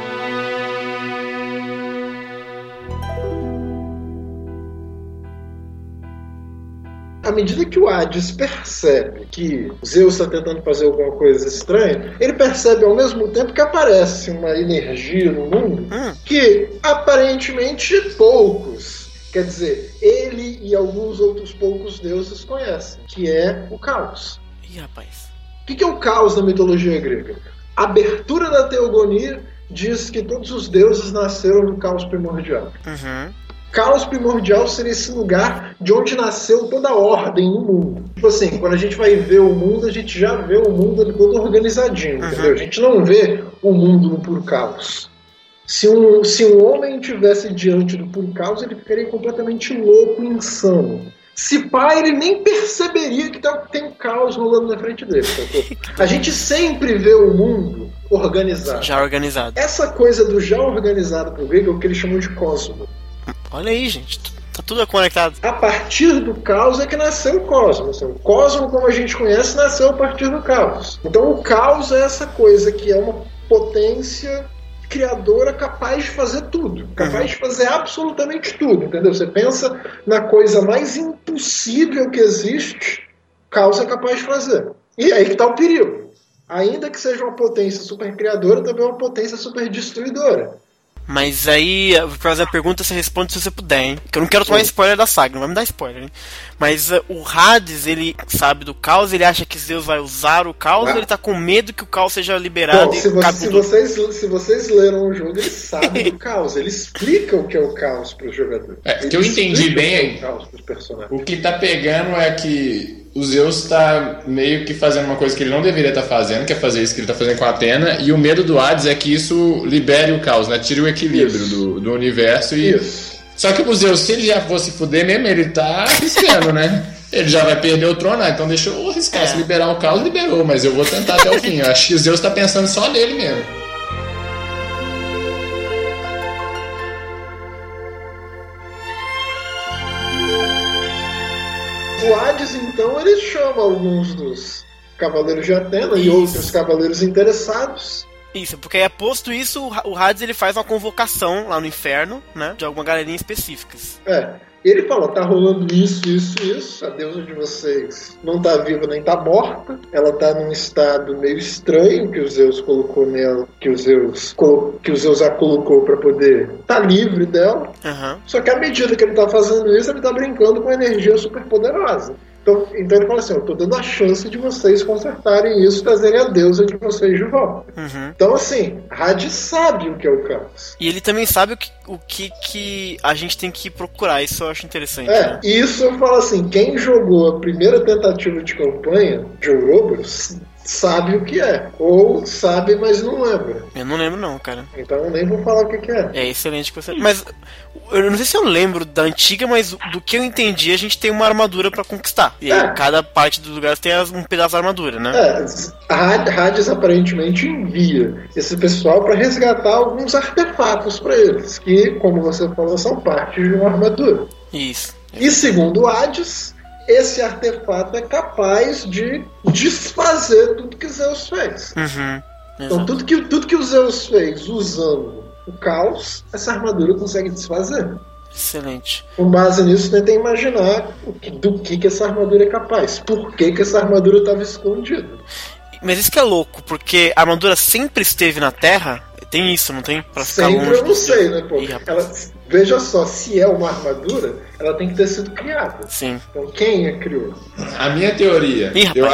Speaker 3: À medida que o Hades percebe que Zeus está tentando fazer alguma coisa estranha, ele percebe ao mesmo tempo que aparece uma energia no mundo que aparentemente poucos, quer dizer, ele e alguns outros poucos deuses conhecem, que é o caos.
Speaker 1: Ih, rapaz.
Speaker 3: O que é o caos na mitologia grega? A abertura da teogonia diz que todos os deuses nasceram do caos primordial. Caos primordial seria esse lugar de onde nasceu toda a ordem no mundo. Tipo assim, quando a gente vai ver o mundo, a gente já vê o mundo ali todo organizadinho, entendeu? A gente não vê o mundo no puro caos. Se um homem estivesse diante do puro caos, ele ficaria completamente louco e insano. Se pá, ele nem perceberia que tem caos rolando na frente dele. A gente sempre vê o mundo organizado.
Speaker 1: Já organizado.
Speaker 3: Essa coisa do já organizado pro grego é o que eles chamam de cosmos.
Speaker 1: Olha aí, gente. Tá tudo conectado.
Speaker 3: A partir do caos é que nasceu o cosmos. O cosmos, como a gente conhece, nasceu a partir do caos. Então o caos é essa coisa que é uma potência criadora capaz de fazer tudo. Capaz de fazer absolutamente tudo, entendeu? Você pensa na coisa mais impossível que existe Caos é capaz de fazer. E aí que tá o perigo. Ainda que seja uma potência super criadora, também é uma potência super destruidora.
Speaker 1: Mas aí, vou fazer a pergunta, você responde se você puder, hein? Que eu não quero tomar spoiler da saga, não vai me dar spoiler, hein? Mas o Hades, ele sabe do caos, ele acha que Zeus vai usar o caos, ou ele tá com medo que o caos seja liberado?
Speaker 3: Bom, se vocês leram o jogo, eles sabem do caos. Ele explica o que é o caos para os jogadores.
Speaker 2: Que eu entendi bem, o que tá pegando é que o Zeus tá meio que fazendo uma coisa que ele não deveria estar fazendo, que é fazer isso que ele tá fazendo com a Atena, e o medo do Hades é que isso libere o caos, né? Tire o equilíbrio do universo e... Isso. Só que o Zeus, se ele já fosse fuder mesmo, ele tá arriscando, né? Ele já vai perder o trono, então deixa eu arriscar. Se liberar o caos, liberou, mas eu vou tentar até o fim. Eu acho que o Zeus tá pensando só nele mesmo.
Speaker 3: O Hades, então, ele chama alguns dos cavaleiros de Atena e outros cavaleiros interessados.
Speaker 1: Isso, porque aí, posto isso, o Hades ele faz uma convocação lá no inferno, né? De alguma galerinha específicas.
Speaker 3: Ele fala, tá rolando isso, a deusa de vocês não tá viva nem tá morta, ela tá num estado meio estranho que o Zeus colocou nela, que o Zeus a colocou pra poder tá livre dela. Só que à medida que ele tá fazendo isso, ele tá brincando com uma energia super poderosa. Então ele fala assim, eu tô dando a chance de vocês consertarem isso, trazerem a deusa de vocês de volta. Então assim, Hades sabe o que é o caos.
Speaker 1: E ele também sabe o que a gente tem que procurar, isso eu acho interessante. Né?
Speaker 3: Isso eu falo assim, quem jogou a primeira tentativa de campanha de Ouroboros sabe o que é. Ou sabe, mas não lembra.
Speaker 1: Eu não lembro não, cara.
Speaker 3: Então eu nem vou falar o que é.
Speaker 1: É excelente que você... Mas eu não sei se eu lembro da antiga, mas do que eu entendi, a gente tem uma armadura pra conquistar. E aí, cada parte do lugar tem um pedaço da armadura, né?
Speaker 3: Hades aparentemente envia esse pessoal pra resgatar alguns artefatos pra eles, que, como você falou, são parte de uma armadura.
Speaker 1: Isso.
Speaker 3: E segundo Hades, esse artefato é capaz de desfazer tudo que Zeus fez. Então tudo que o Zeus fez usando o caos, essa armadura consegue desfazer.
Speaker 1: Excelente.
Speaker 3: Com base nisso, tentei imaginar do que essa armadura é capaz. Por que essa armadura estava escondida.
Speaker 1: Mas isso que é louco, porque a armadura sempre esteve na Terra. Tem isso, não tem? Pra ficar
Speaker 3: sempre
Speaker 1: longe
Speaker 3: eu não sei, né, pô?
Speaker 1: Ih,
Speaker 3: veja só, se é uma armadura, ela tem que ter sido criada.
Speaker 1: Sim.
Speaker 3: Então quem a criou?
Speaker 2: A minha teoria, eu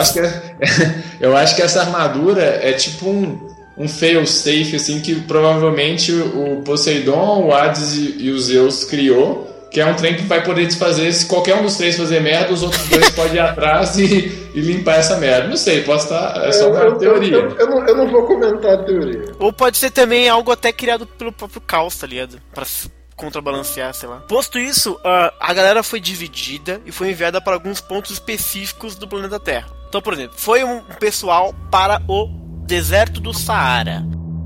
Speaker 2: acho que essa armadura é tipo um fail-safe, assim, que provavelmente o Poseidon, o Hades e o Zeus criou, que é um trem que vai poder desfazer, se qualquer um dos três fazer merda, os outros dois podem ir atrás e limpar essa merda. Não sei, posso estar... É só uma teoria.
Speaker 3: Eu não vou comentar a teoria.
Speaker 1: Ou pode ser também algo até criado pelo próprio caos, tá ligado? Pra contrabalancear, sei lá. Posto isso, a galera foi dividida e foi enviada para alguns pontos específicos do planeta Terra. Então, por exemplo, foi um pessoal para o deserto do Saara.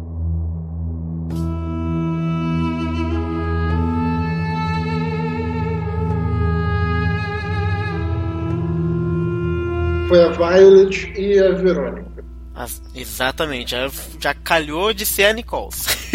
Speaker 3: Foi a Violet e a Verônica.
Speaker 1: Exatamente, já calhou de ser a Nicole.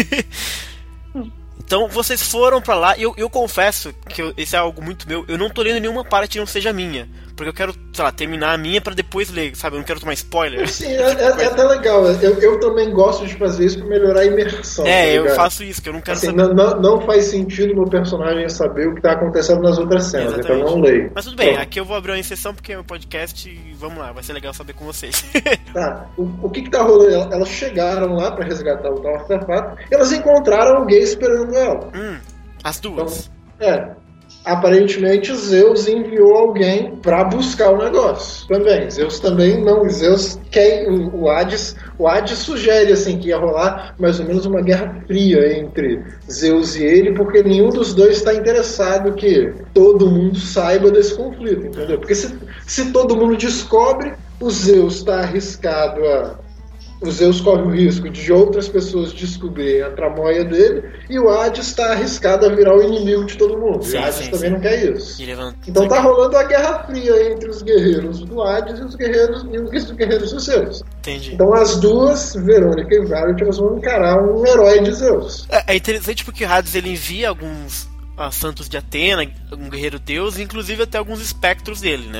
Speaker 1: Então vocês foram pra lá, e eu confesso que esse é algo muito meu, eu não tô lendo nenhuma parte que não seja minha, porque eu quero, sei lá, terminar a minha pra depois ler, sabe, eu não quero tomar spoiler.
Speaker 3: Sim, é até legal, eu também gosto de fazer isso pra melhorar a imersão.
Speaker 1: Eu faço isso, que eu não quero
Speaker 3: assim,
Speaker 1: saber.
Speaker 3: Não faz sentido meu personagem saber o que tá acontecendo nas outras cenas, exatamente. Então não leio.
Speaker 1: Mas tudo bem, aqui eu vou abrir uma exceção porque é um podcast e vamos lá, vai ser legal saber com vocês.
Speaker 3: Tá, o que tá rolando? Elas chegaram lá pra resgatar o tal artefato, e elas encontraram alguém esperando ela.
Speaker 1: As duas.
Speaker 3: Então, aparentemente Zeus enviou alguém pra buscar o negócio também. Zeus também não. Zeus quer. O Hades sugere assim, que ia rolar mais ou menos uma guerra fria entre Zeus e ele, porque nenhum dos dois está interessado que todo mundo saiba desse conflito, entendeu? Porque se todo mundo descobre, o Zeus está arriscado o Zeus corre o risco de outras pessoas descobrirem a tramóia dele, e o Hades está arriscado a virar o inimigo de todo mundo.
Speaker 1: Sim,
Speaker 3: o Hades também não quer isso.
Speaker 1: Então
Speaker 3: tá rolando a guerra fria entre os guerreiros do Hades e os guerreiros do Zeus.
Speaker 1: Entendi.
Speaker 3: Então as duas, Verônica e Violet, elas vão encarar um herói de Zeus.
Speaker 1: É interessante porque o Hades ele envia alguns santos de Atena, um guerreiro deus, inclusive até alguns espectros dele, né?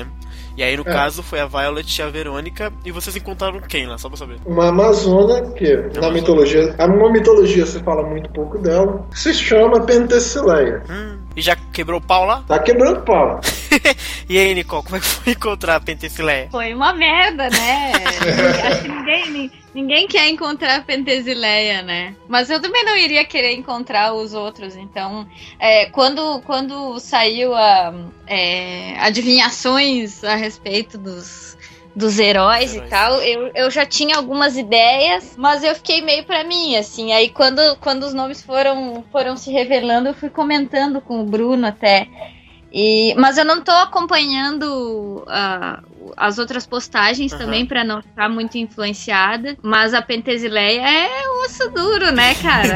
Speaker 1: E aí, no caso, foi a Violet e a Verônica. E vocês encontraram quem lá? Só pra saber.
Speaker 3: Uma amazona, que na mitologia... Uma mitologia se fala muito pouco dela, se chama Penthesilea.
Speaker 1: E já quebrou o pau lá?
Speaker 3: Tá quebrando pau.
Speaker 1: E aí, Nicole, como é que foi encontrar a Penthesilea?
Speaker 5: Foi uma merda, né? Acho que ninguém quer encontrar a Penthesilea, né? Mas eu também não iria querer encontrar os outros. Então, quando saiu adivinhações a respeito dos heróis e tal, eu já tinha algumas ideias, mas eu fiquei meio pra mim, assim. Aí quando os nomes foram se revelando, eu fui comentando com o Bruno até. Mas eu não tô acompanhando as outras postagens também pra não ficar muito influenciada. Mas a Penthesilea é osso duro, né, cara?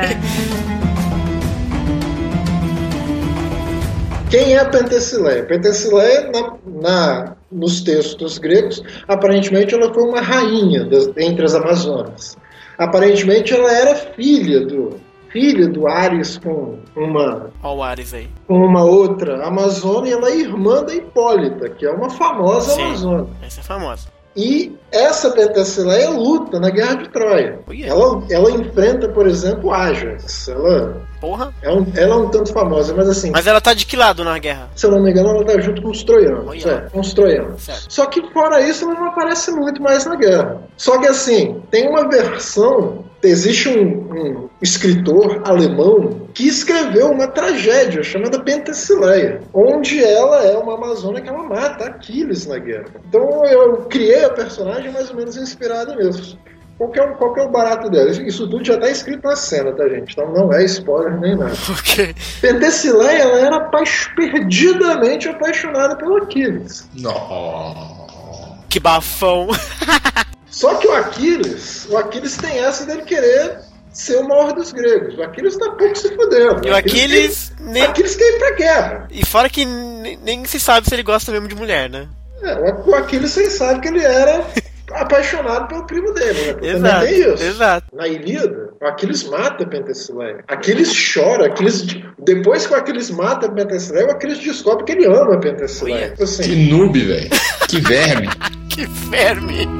Speaker 3: Quem é a Penthesilea? Penthesilea, nos textos gregos, aparentemente ela foi uma rainha entre as Amazonas. Aparentemente ela era filha do Ares com uma...
Speaker 1: Olha o Ares aí.
Speaker 3: Com uma outra Amazona, e ela é irmã da Hipólita, que é uma famosa Amazona.
Speaker 1: Essa é famosa.
Speaker 3: E essa Penthesilea luta na Guerra de Troia. Ela enfrenta, por exemplo, Ajax.
Speaker 1: Porra.
Speaker 3: Ela é um tanto famosa, mas assim...
Speaker 1: Mas ela tá de que lado na guerra?
Speaker 3: Se eu não me engano, ela tá junto com os troianos. Com os troianos.
Speaker 1: Certo.
Speaker 3: Só que fora isso, ela não aparece muito mais na guerra. Só que assim, tem uma versão... Existe um escritor alemão que escreveu uma tragédia chamada Penthesilea, onde ela é uma amazona que ela mata Aquiles na guerra. Então eu criei a personagem mais ou menos inspirada nisso. Qual que é o barato dela? Isso tudo já está escrito na cena, tá, gente? Então não é spoiler nem nada.
Speaker 1: Okay.
Speaker 3: Penthesilea, ela era perdidamente apaixonada pelo Aquiles.
Speaker 2: Não.
Speaker 1: Que bafão.
Speaker 3: Só que o Aquiles tem essa dele querer ser o maior dos gregos. O Aquiles tá pouco se fudendo.
Speaker 1: E o Aquiles
Speaker 3: quer ir pra guerra.
Speaker 1: E fora que nem se sabe se ele gosta mesmo de mulher, né?
Speaker 3: O Aquiles, vocês sabem que ele era apaixonado pelo primo dele, né?
Speaker 1: Exato,
Speaker 3: também tem isso.
Speaker 1: Exato.
Speaker 3: Na Ilíada, o Aquiles mata a Penthesilea. Aquiles chora. Depois que o Aquiles mata a Penthesilea, o Aquiles descobre que ele ama a Penthesilea. Assim,
Speaker 2: que noob, velho. Que verme.
Speaker 1: Que verme.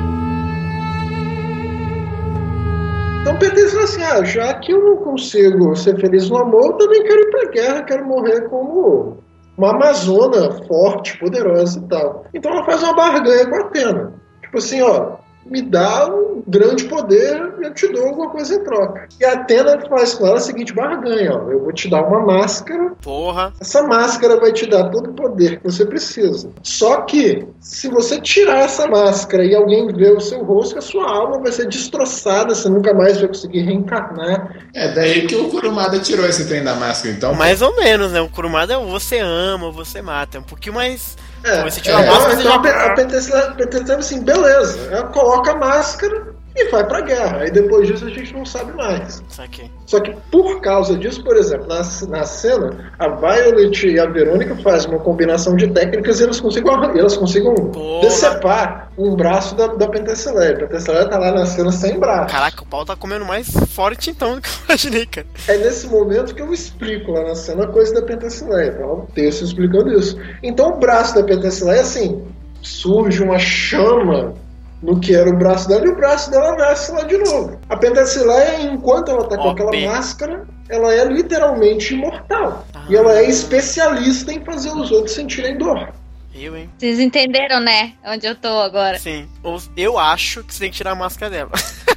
Speaker 3: Então Penthesilea assim, já que eu não consigo ser feliz no amor, eu também quero ir pra guerra, quero morrer como uma amazona forte, poderosa e tal. Então ela faz uma barganha com a Atena. Tipo assim, me dá um grande poder e eu te dou alguma coisa em troca. E a Atena faz com ela a seguinte barganha, eu vou te dar uma máscara.
Speaker 1: Porra.
Speaker 3: Essa máscara vai te dar todo o poder que você precisa. Só que, se você tirar essa máscara e alguém ver o seu rosto, a sua alma vai ser destroçada, você nunca mais vai conseguir reencarnar.
Speaker 2: É daí que o Kurumada tirou esse trem da máscara, então.
Speaker 1: Mais ou menos, né? O Kurumada é você ama, você mata. É um pouquinho mais...
Speaker 3: Você tira a máscara, então a Penthesilea assim, beleza. Ela coloca a máscara e vai pra guerra. Aí depois disso a gente não sabe mais. Só que por causa disso, por exemplo, na cena, a Violet e a Verônica fazem uma combinação de técnicas e elas consigam decepar um braço da Penthesilea. A Penthesilea tá lá na cena sem braço.
Speaker 1: Caraca, o pau tá comendo mais forte então do que eu imaginei, cara.
Speaker 3: É nesse momento que eu explico lá na cena a coisa da Penthesilea. Então, o texto explicando isso. Então o braço da Penthesilea, assim, surge uma chama no que era o braço dela, e o braço dela nasce lá de novo. A Penthesilea, enquanto ela tá com aquela máscara, ela é literalmente imortal. E ela é especialista em fazer os outros sentirem dor.
Speaker 1: Hein?
Speaker 5: Vocês entenderam, né? Onde eu tô agora.
Speaker 1: Sim. Eu acho que você tem que tirar a máscara dela.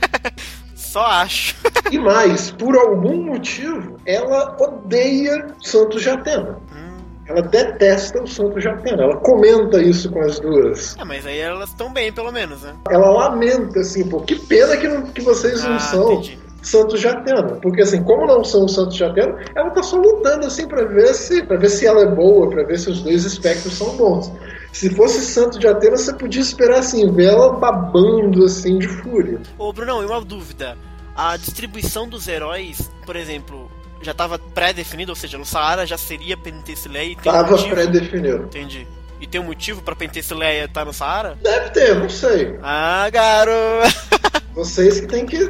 Speaker 1: Só acho.
Speaker 3: E mais, por algum motivo, ela odeia Santos de Atena. Ela detesta o Santos de Atena. Ela comenta isso com as duas.
Speaker 1: Mas aí elas estão bem, pelo menos, né?
Speaker 3: Ela lamenta, assim, pô, que pena que vocês não são Santos de Atena. Porque, assim, como não são os Santos de Atena, ela tá só lutando, assim, pra ver se ela é boa, pra ver se os dois espectros são bons. Se fosse Santos de Atena, você podia esperar, assim, ver ela babando, assim, de fúria.
Speaker 1: Ô, Brunão, e uma dúvida. A distribuição dos heróis, por exemplo... já estava pré-definido, ou seja, no Saara já seria Penthesilea e tem
Speaker 3: Tava pré-definido.
Speaker 1: Entendi. E tem um motivo pra Penthesilea estar no Saara?
Speaker 3: Deve ter, não sei.
Speaker 1: Garoto!
Speaker 3: Vocês que tem que...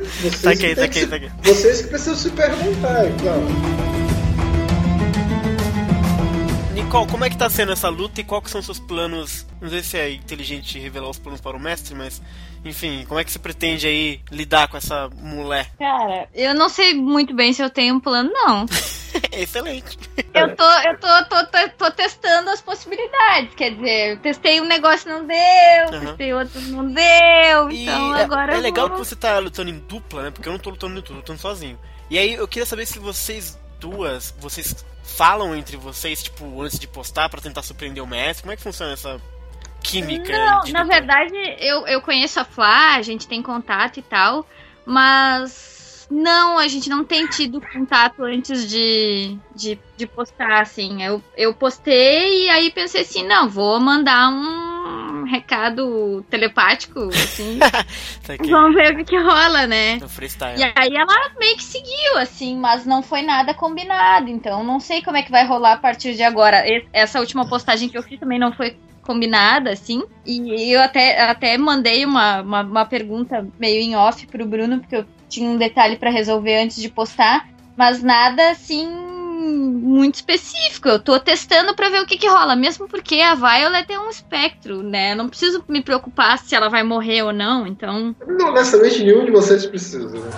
Speaker 3: Vocês que precisam se perguntar, então.
Speaker 1: como é que tá sendo essa luta e quais que são seus planos? Não sei se é inteligente revelar os planos para o mestre, mas enfim, como é que você pretende aí lidar com essa mulher?
Speaker 5: Cara, eu não sei muito bem se eu tenho um plano, não.
Speaker 1: Excelente.
Speaker 5: Eu tô testando as possibilidades. Quer dizer, eu testei um negócio, não deu, testei outro, não deu.
Speaker 1: E
Speaker 5: então agora.
Speaker 1: É legal que você tá lutando em dupla, né? Porque eu não tô lutando em tudo, eu tô lutando sozinho. E aí eu queria saber se vocês falam entre vocês, tipo, antes de postar pra tentar surpreender o mestre. Como é que funciona essa química?
Speaker 5: Não, na verdade, eu conheço a Flá, a gente tem contato e tal, mas não, a gente não tem tido contato antes de postar, assim. Eu postei e aí pensei assim, não, vou mandar um recado telepático, assim. Vamos ver o que rola, né?
Speaker 1: No freestyle.
Speaker 5: E aí ela meio que seguiu, assim, mas não foi nada combinado, então não sei como é que vai rolar a partir de agora. Essa última postagem que eu fiz também não foi combinada, assim, e eu até mandei uma pergunta meio em off pro Bruno, porque eu tinha um detalhe pra resolver antes de postar, mas nada, assim, muito específico. Eu tô testando pra ver o que rola, mesmo porque a Violet é um espectro, né? Eu não preciso me preocupar se ela vai morrer ou não, então...
Speaker 3: Não, honestamente, nenhum de vocês precisa, né?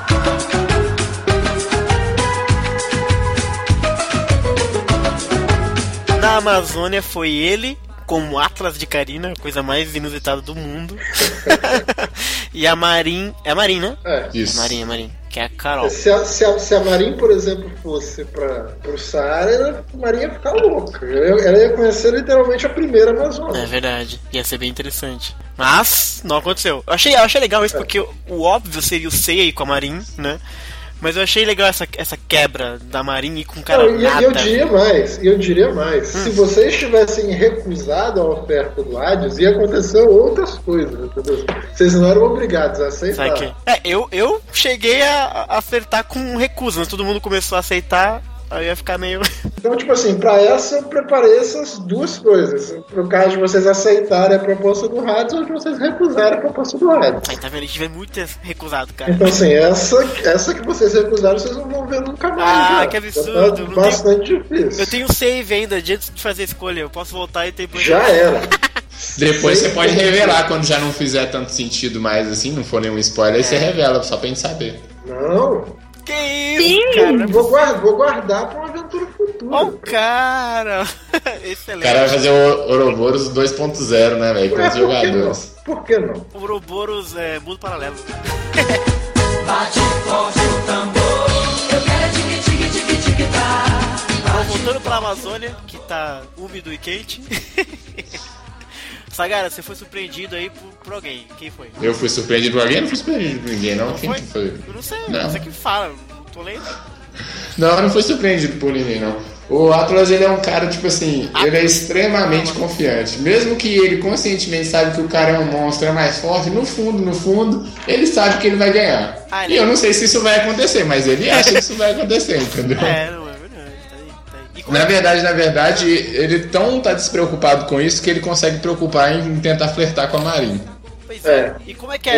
Speaker 1: Na Amazônia foi ele, como Atlas de Carina, a coisa mais inusitada do mundo. E a Marin... É a Marin, né?
Speaker 2: Isso.
Speaker 1: É Marin. Que é a Carol.
Speaker 3: Se a Marin, por exemplo, fosse pro Saara, a Marin ia ficar louca. Ela ia conhecer literalmente a primeira Amazônia.
Speaker 1: É verdade. Ia ser bem interessante. Mas não aconteceu. Eu achei legal isso porque o óbvio seria o Sei com a Marin, né? Mas eu achei legal essa quebra da Marin e com o cara nada.
Speaker 3: Eu diria mais. Se vocês tivessem recusado a oferta do Hades, ia acontecer outras coisas, entendeu? Vocês não eram obrigados a aceitar.
Speaker 1: Eu cheguei a acertar com um recuso, mas todo mundo começou a aceitar, aí ia ficar meio...
Speaker 3: Então, tipo assim, pra essa eu preparei essas duas coisas. Pro caso de vocês aceitarem a proposta do Hades ou de vocês recusarem a proposta do Hades.
Speaker 1: Aí tá vendo, a gente vê muito recusado, cara.
Speaker 3: Então, assim, essa que vocês recusaram, vocês não vão ver nunca mais.
Speaker 1: Que absurdo.
Speaker 3: Tá bastante difícil.
Speaker 1: Eu tenho save ainda, antes de fazer a escolha. Eu posso voltar e ter...
Speaker 3: Já era.
Speaker 2: Depois você pode revelar quando já não fizer tanto sentido mais, assim, não for nenhum spoiler, aí você revela, só pra gente saber.
Speaker 3: Não.
Speaker 1: Que isso, cara?
Speaker 3: Vou guardar pra uma aventura futura.
Speaker 1: Ó, cara! Excelente.
Speaker 2: O cara vai fazer o Ouroboros 2.0, né, velho? Com os jogadores.
Speaker 3: Por que não?
Speaker 1: Ouroboros é mundo paralelo.
Speaker 4: Bate forte o tambor. Eu quero tique-tique-tique-tique-tá.
Speaker 1: Bom, voltando pra Amazônia, que tá úmido e quente. Sagara, você foi surpreendido aí por alguém. Quem foi?
Speaker 2: Eu fui surpreendido por alguém? Eu não fui surpreendido por ninguém, não. Quem foi?
Speaker 1: Eu não sei,
Speaker 2: Não.
Speaker 1: você que fala, não tô lendo.
Speaker 2: Não, eu não fui surpreendido por ninguém, não. O Atlas, ele é um cara, tipo assim, ele é extremamente confiante. Mesmo que ele conscientemente sabe que o cara é um monstro, é mais forte, no fundo, ele sabe que ele vai ganhar. E eu não sei se isso vai acontecer, mas ele acha que isso vai acontecer, entendeu?
Speaker 1: Não é verdade, tá aí.
Speaker 2: Na verdade, ele tá despreocupado com isso que ele consegue preocupar em tentar flertar com a Marin.
Speaker 1: Pois é. E como é que é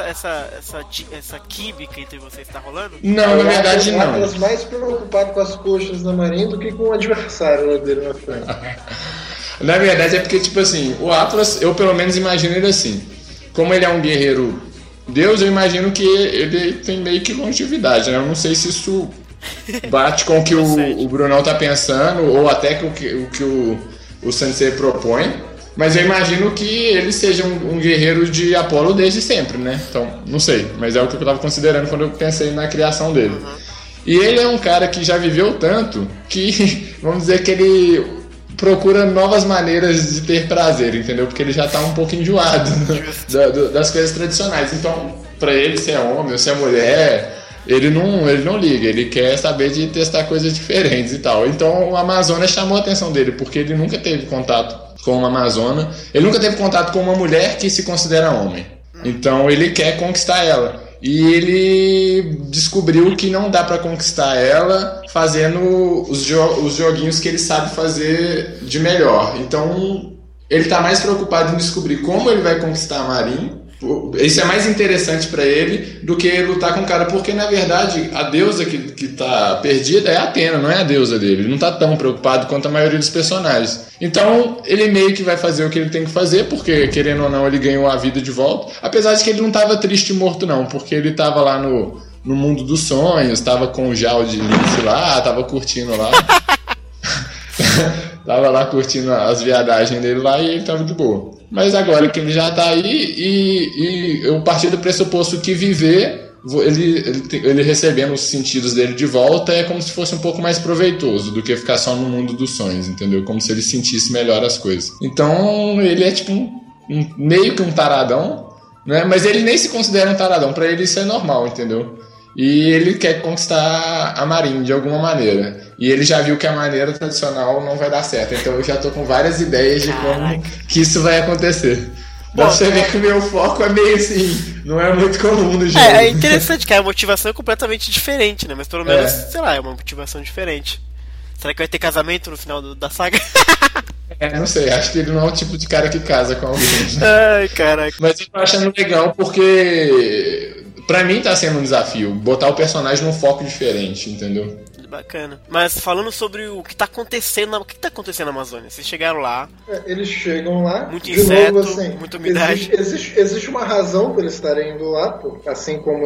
Speaker 1: essa química entre vocês? Tá rolando?
Speaker 2: Não, na verdade não.
Speaker 3: O Atlas mais preocupado com as coxas da Marin do que com o adversário dele na frente.
Speaker 2: Na verdade é porque, tipo assim, o Atlas, eu pelo menos imagino ele assim. Como ele é um guerreiro Deus, eu imagino que ele tem meio que longevidade, né? Eu não sei se isso bate com o que o Brunão tá pensando, ou até com o que o Sensei propõe. Mas eu imagino que ele seja um guerreiro de Apolo desde sempre, né? Então, não sei, mas é o que eu tava considerando quando eu pensei na criação dele. E ele é um cara que já viveu tanto que, vamos dizer que ele procura novas maneiras de ter prazer, entendeu? Porque ele já tá um pouco enjoado das coisas tradicionais. Então, pra ele, se é homem ou se é mulher, ele não liga, ele quer saber de testar coisas diferentes e tal. Então, o Amazonas chamou a atenção dele, porque ele nunca teve contato com uma amazona, ele nunca teve contato com uma mulher que se considera homem. Então ele quer conquistar ela. E ele descobriu que não dá pra conquistar ela fazendo os joguinhos que ele sabe fazer de melhor. Então ele tá mais preocupado em descobrir como ele vai conquistar a Marin Isso é mais interessante pra ele do que lutar com o cara, porque na verdade a deusa que tá perdida é a Athena, não é a deusa dele. Ele não tá tão preocupado quanto a maioria dos personagens. Então ele meio que vai fazer o que ele tem que fazer, porque querendo ou não ele ganhou a vida de volta. Apesar de que ele não tava triste e morto não, porque ele tava lá no mundo dos sonhos, tava com o Jal de Lince lá, tava curtindo lá. Tava lá curtindo as viadagens dele lá e ele tava de boa. Mas agora que ele já tá aí e eu parti do pressuposto que viver, ele recebendo os sentidos dele de volta é como se fosse um pouco mais proveitoso do que ficar só no mundo dos sonhos, entendeu? Como se ele sentisse melhor as coisas. Então ele é tipo meio que um taradão, né? Mas ele nem se considera um taradão, pra ele isso é normal, entendeu? E ele quer conquistar a Marin de alguma maneira. E ele já viu que a maneira tradicional não vai dar certo. Então eu já tô com várias ideias de como que isso vai acontecer. Dá pra você ver que o meu foco é meio assim, não é muito comum no jogo.
Speaker 1: É interessante que a motivação é completamente diferente, né? Mas pelo menos, sei lá, é uma motivação diferente. Será que vai ter casamento no final da saga?
Speaker 2: Não sei, acho que ele não é o tipo de cara que casa com alguém.
Speaker 1: Ai, caraca.
Speaker 2: Mas eu tô achando legal porque pra mim tá sendo um desafio botar o personagem num foco diferente, entendeu?
Speaker 1: Bacana. Mas falando sobre o que tá acontecendo, o que tá acontecendo na Amazônia? Vocês chegaram lá.
Speaker 3: Eles chegam lá.
Speaker 1: Muito inseto,
Speaker 3: novo, assim,
Speaker 1: muita umidade.
Speaker 3: Existe uma razão para eles estarem indo lá, assim como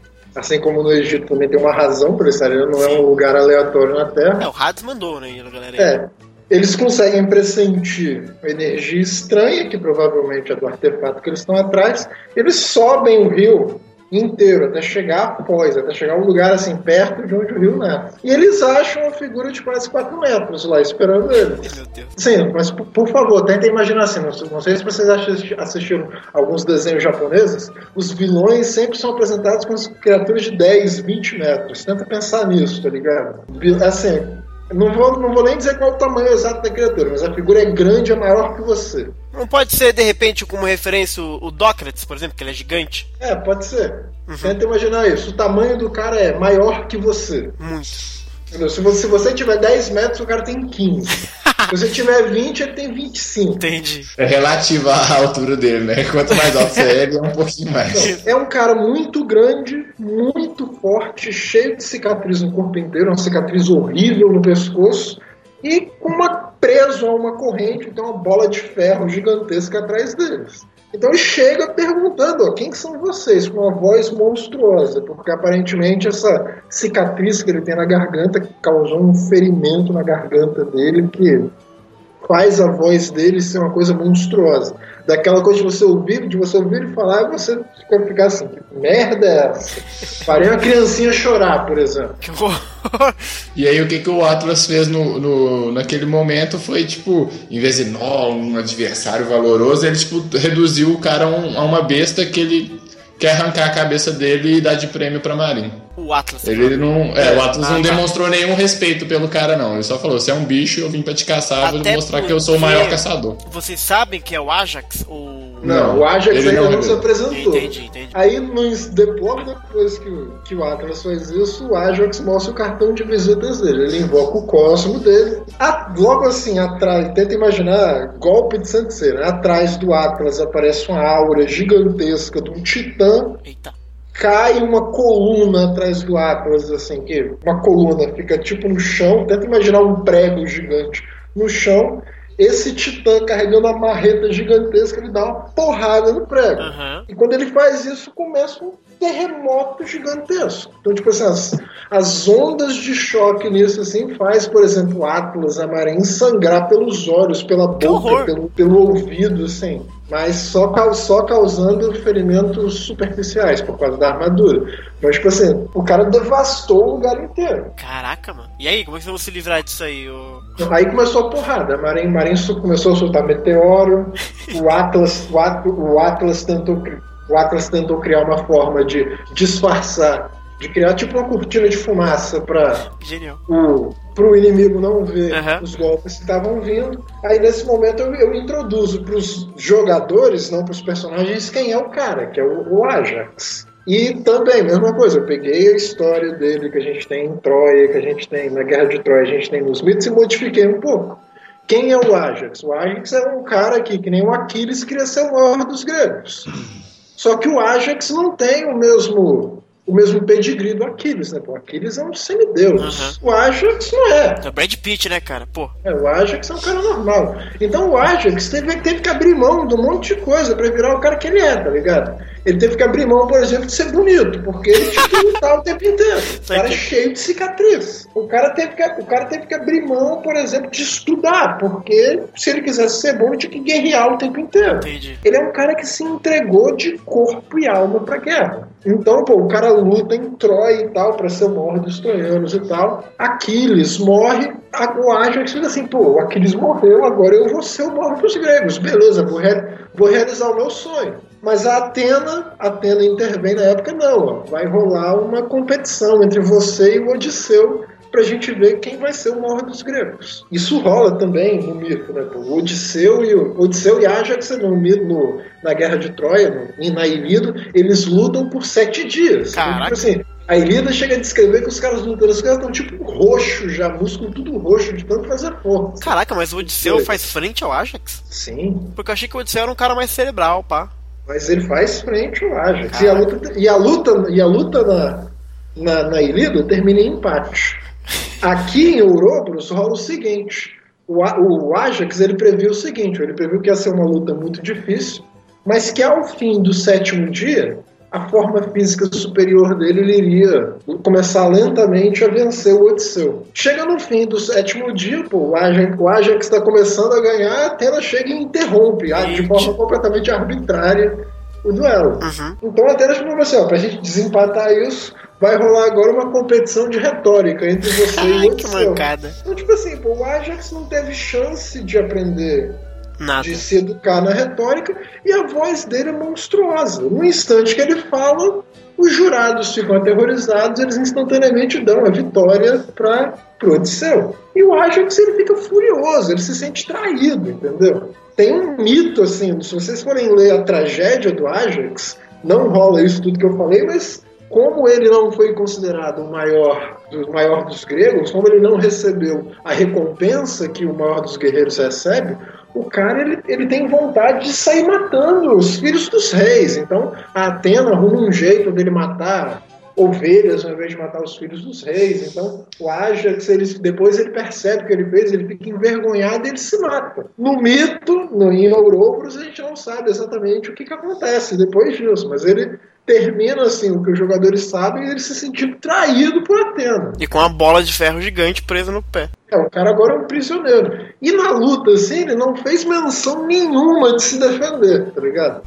Speaker 3: no Egito também tem uma razão para eles estarem indo, não é um lugar aleatório na Terra.
Speaker 1: O Hades mandou, né, galera?
Speaker 3: Eles conseguem pressentir uma energia estranha, que provavelmente é do artefato que eles estão atrás. Eles sobem o rio inteiro, até chegar a um lugar assim, perto de onde o rio nasce. E eles acham uma figura de quase 4 metros lá, esperando eles.
Speaker 1: Meu Deus.
Speaker 3: Sim, mas por favor, tentem imaginar assim, não sei se vocês assistiram alguns desenhos japoneses, os vilões sempre são apresentados com criaturas de 10, 20 metros. Tenta pensar nisso, tá ligado? Assim, não vou nem dizer qual é o tamanho exato da criatura, mas a figura é grande, é maior que você.
Speaker 1: Não pode ser, de repente, como referência o Dócrates, por exemplo, que ele é gigante?
Speaker 3: Pode ser. Tenta imaginar isso. O tamanho do cara é maior que você.
Speaker 1: Muito.
Speaker 3: Entendeu? Se você tiver 10 metros, o cara tem 15. Se você tiver 20, ele tem 25.
Speaker 1: Entendi.
Speaker 2: É relativa à altura dele, né? Quanto mais alto você é, ele é um pouquinho mais.
Speaker 3: Então, é um cara muito grande, muito forte, cheio de cicatriz no corpo inteiro, uma cicatriz horrível no pescoço, e preso a uma corrente, então uma bola de ferro gigantesca atrás deles. Então ele chega perguntando, quem são vocês? Com uma voz monstruosa, porque aparentemente essa cicatriz que ele tem na garganta causou um ferimento na garganta dele que faz a voz dele ser uma coisa monstruosa. Daquela coisa de você ouvir ele falar e você ficar assim, que merda é essa? Parei uma criancinha chorar, por exemplo.
Speaker 1: Que horror!
Speaker 2: E aí o que o Atlas fez naquele momento foi, tipo, em vez de um adversário valoroso, ele tipo, reduziu o cara a uma besta que ele quer arrancar a cabeça dele e dar de prêmio pra Marin.
Speaker 1: O Atlas.
Speaker 2: O Atlas não demonstrou nenhum respeito pelo cara, não. Ele só falou, você é um bicho, eu vim pra te caçar, vou mostrar que eu sou o maior caçador.
Speaker 1: Vocês sabem que é o Ajax? Ou...
Speaker 3: Não, o Ajax ainda não se apresentou.
Speaker 1: Entendi.
Speaker 3: Aí, logo depois que o Atlas faz isso, o Ajax mostra o cartão de visitas dele. Ele invoca o Cosmo dele. Logo assim, atrás, tenta imaginar, golpe de Santiceira. Atrás do Atlas aparece uma aura gigantesca de um titã.
Speaker 1: Eita.
Speaker 3: Cai uma coluna atrás do Atlas, assim, que uma coluna fica tipo no chão. Tenta imaginar um prego gigante no chão. Esse titã carregando uma marreta gigantesca, ele dá uma porrada no prego. E quando ele faz isso, começa um terremoto gigantesco. Então, tipo assim, as ondas de choque nisso, assim, faz, por exemplo, o Atlas, a Marin, sangrar pelos olhos, pela boca, pelo ouvido, assim. Mas só causando ferimentos superficiais, por causa da armadura. Mas, tipo assim, o cara devastou o lugar inteiro.
Speaker 1: Caraca, mano. E aí, como é que vamos se livrar disso aí?
Speaker 3: Aí começou a porrada. A Marin começou a soltar meteoro. O Atlas tentou criar uma forma de disfarçar, de criar tipo uma cortina de fumaça para o inimigo não ver os golpes que estavam vindo. Aí nesse momento eu introduzo para os jogadores, não para os personagens, quem é o cara, que é o Ajax. E também, mesma coisa, eu peguei a história dele que a gente tem em Troia, que a gente tem na Guerra de Troia, a gente tem nos mitos, e modifiquei um pouco. Quem é o Ajax? O Ajax é um cara que nem o Aquiles, queria ser o maior dos gregos. Só que o Ajax não tem o mesmo pedigree do Aquiles, né? Pô, o Aquiles é um semideus. O Ajax não é.
Speaker 1: É o Brad Pitt, né, cara? Pô.
Speaker 3: O Ajax é um cara normal. Então o Ajax teve que abrir mão de um monte de coisa pra virar o cara que ele é, tá ligado? Ele teve que abrir mão, por exemplo, de ser bonito, porque ele tinha que lutar o tempo inteiro. O cara é cheio de cicatriz. O cara teve que abrir mão, por exemplo, de estudar, porque se ele quisesse ser bom, ele tinha que guerrear o tempo inteiro.
Speaker 1: Entendi.
Speaker 3: Ele é um cara que se entregou de corpo e alma pra guerra. Então, pô, o cara luta em Troia e tal, pra ser o maior dos troianos e tal. Aquiles morre, o Ajax fica assim, pô, o Aquiles morreu, agora eu vou ser o maior dos gregos. Beleza, vou realizar o meu sonho. Mas a Atena intervém na época, não, ó, vai rolar uma competição entre você e o Odisseu pra gente ver quem vai ser o maior dos gregos. Isso rola também no mito, né? O Odisseu e Ajax na Guerra de Troia, na Ilíada, eles lutam por 7 dias.
Speaker 1: Caraca.
Speaker 3: Então, assim, a Ilíada chega a descrever que os caras lutando, os caras estão tipo roxo já, músculo tudo roxo, de tanto fazer força.
Speaker 1: Caraca, mas o Odisseu faz frente ao Ajax?
Speaker 3: Sim.
Speaker 1: Porque eu achei que o Odisseu era um cara mais cerebral, pá.
Speaker 3: Mas ele faz frente ao Ajax. E a luta na Ilíada termina em empate. Aqui em Ouroboros rola o seguinte: o Ajax ele previu o seguinte, ele previu que ia ser uma luta muito difícil, mas que ao fim do 7º dia, a forma física superior dele ele iria começar lentamente a vencer o Odisseu. Chega no fim do 7º dia, pô, o Ajax está começando a ganhar, a Atena chega e interrompe de forma completamente arbitrária o duelo. Então a Atena falou assim, ó, pra gente desempatar isso, vai rolar agora uma competição de retórica entre você e o Odisseu.
Speaker 1: Que mancada.
Speaker 3: Então, tipo assim, pô, o Ajax não teve chance de aprender
Speaker 1: nada,
Speaker 3: de se educar na retórica, e a voz dele é monstruosa. No instante que ele fala, os jurados ficam aterrorizados, eles instantaneamente dão a vitória para o Odisseu. E o Ajax ele fica furioso, ele se sente traído, entendeu? Tem um mito, assim, se vocês forem ler a tragédia do Ajax, não rola isso tudo que eu falei, mas como ele não foi considerado o maior dos gregos, como ele não recebeu a recompensa que o maior dos guerreiros recebe, o cara ele tem vontade de sair matando os filhos dos reis. Então a Atena arruma um jeito dele matar ovelhas ao invés de matar os filhos dos reis. Então o Ajax, depois ele percebe o que ele fez, ele fica envergonhado e ele se mata. No mito, em Ouroboros, a gente não sabe exatamente o que acontece depois disso, mas ele termina assim, o que os jogadores sabem, ele se sentiu traído por Atena.
Speaker 1: E com uma bola de ferro gigante presa no pé.
Speaker 3: O cara agora é um prisioneiro. E na luta, assim, ele não fez menção nenhuma de se defender, tá ligado?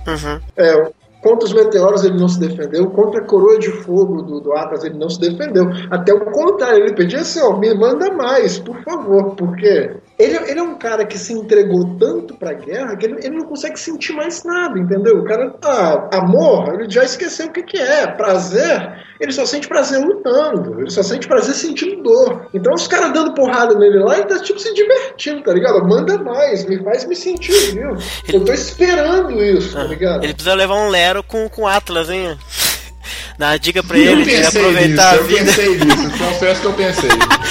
Speaker 3: Contra os meteoros ele não se defendeu, contra a coroa de fogo do Atlas ele não se defendeu. Até o contrário, ele pedia assim, ó, me manda mais, por favor, porque ele é um cara que se entregou tanto pra guerra que ele não consegue sentir mais nada, entendeu? O cara, amor, ele já esqueceu o que é. Prazer, ele só sente prazer lutando, ele só sente prazer sentindo dor. Então os caras dando porrada nele lá, ele tá tipo se divertindo, tá ligado? Manda mais, me faz me sentir viu? Eu tô esperando isso, tá ligado?
Speaker 1: Ele precisa levar um Lero com Atlas, hein? Dá uma dica pra ele de aproveitar a vida.
Speaker 2: Eu pensei nisso, confesso que eu pensei.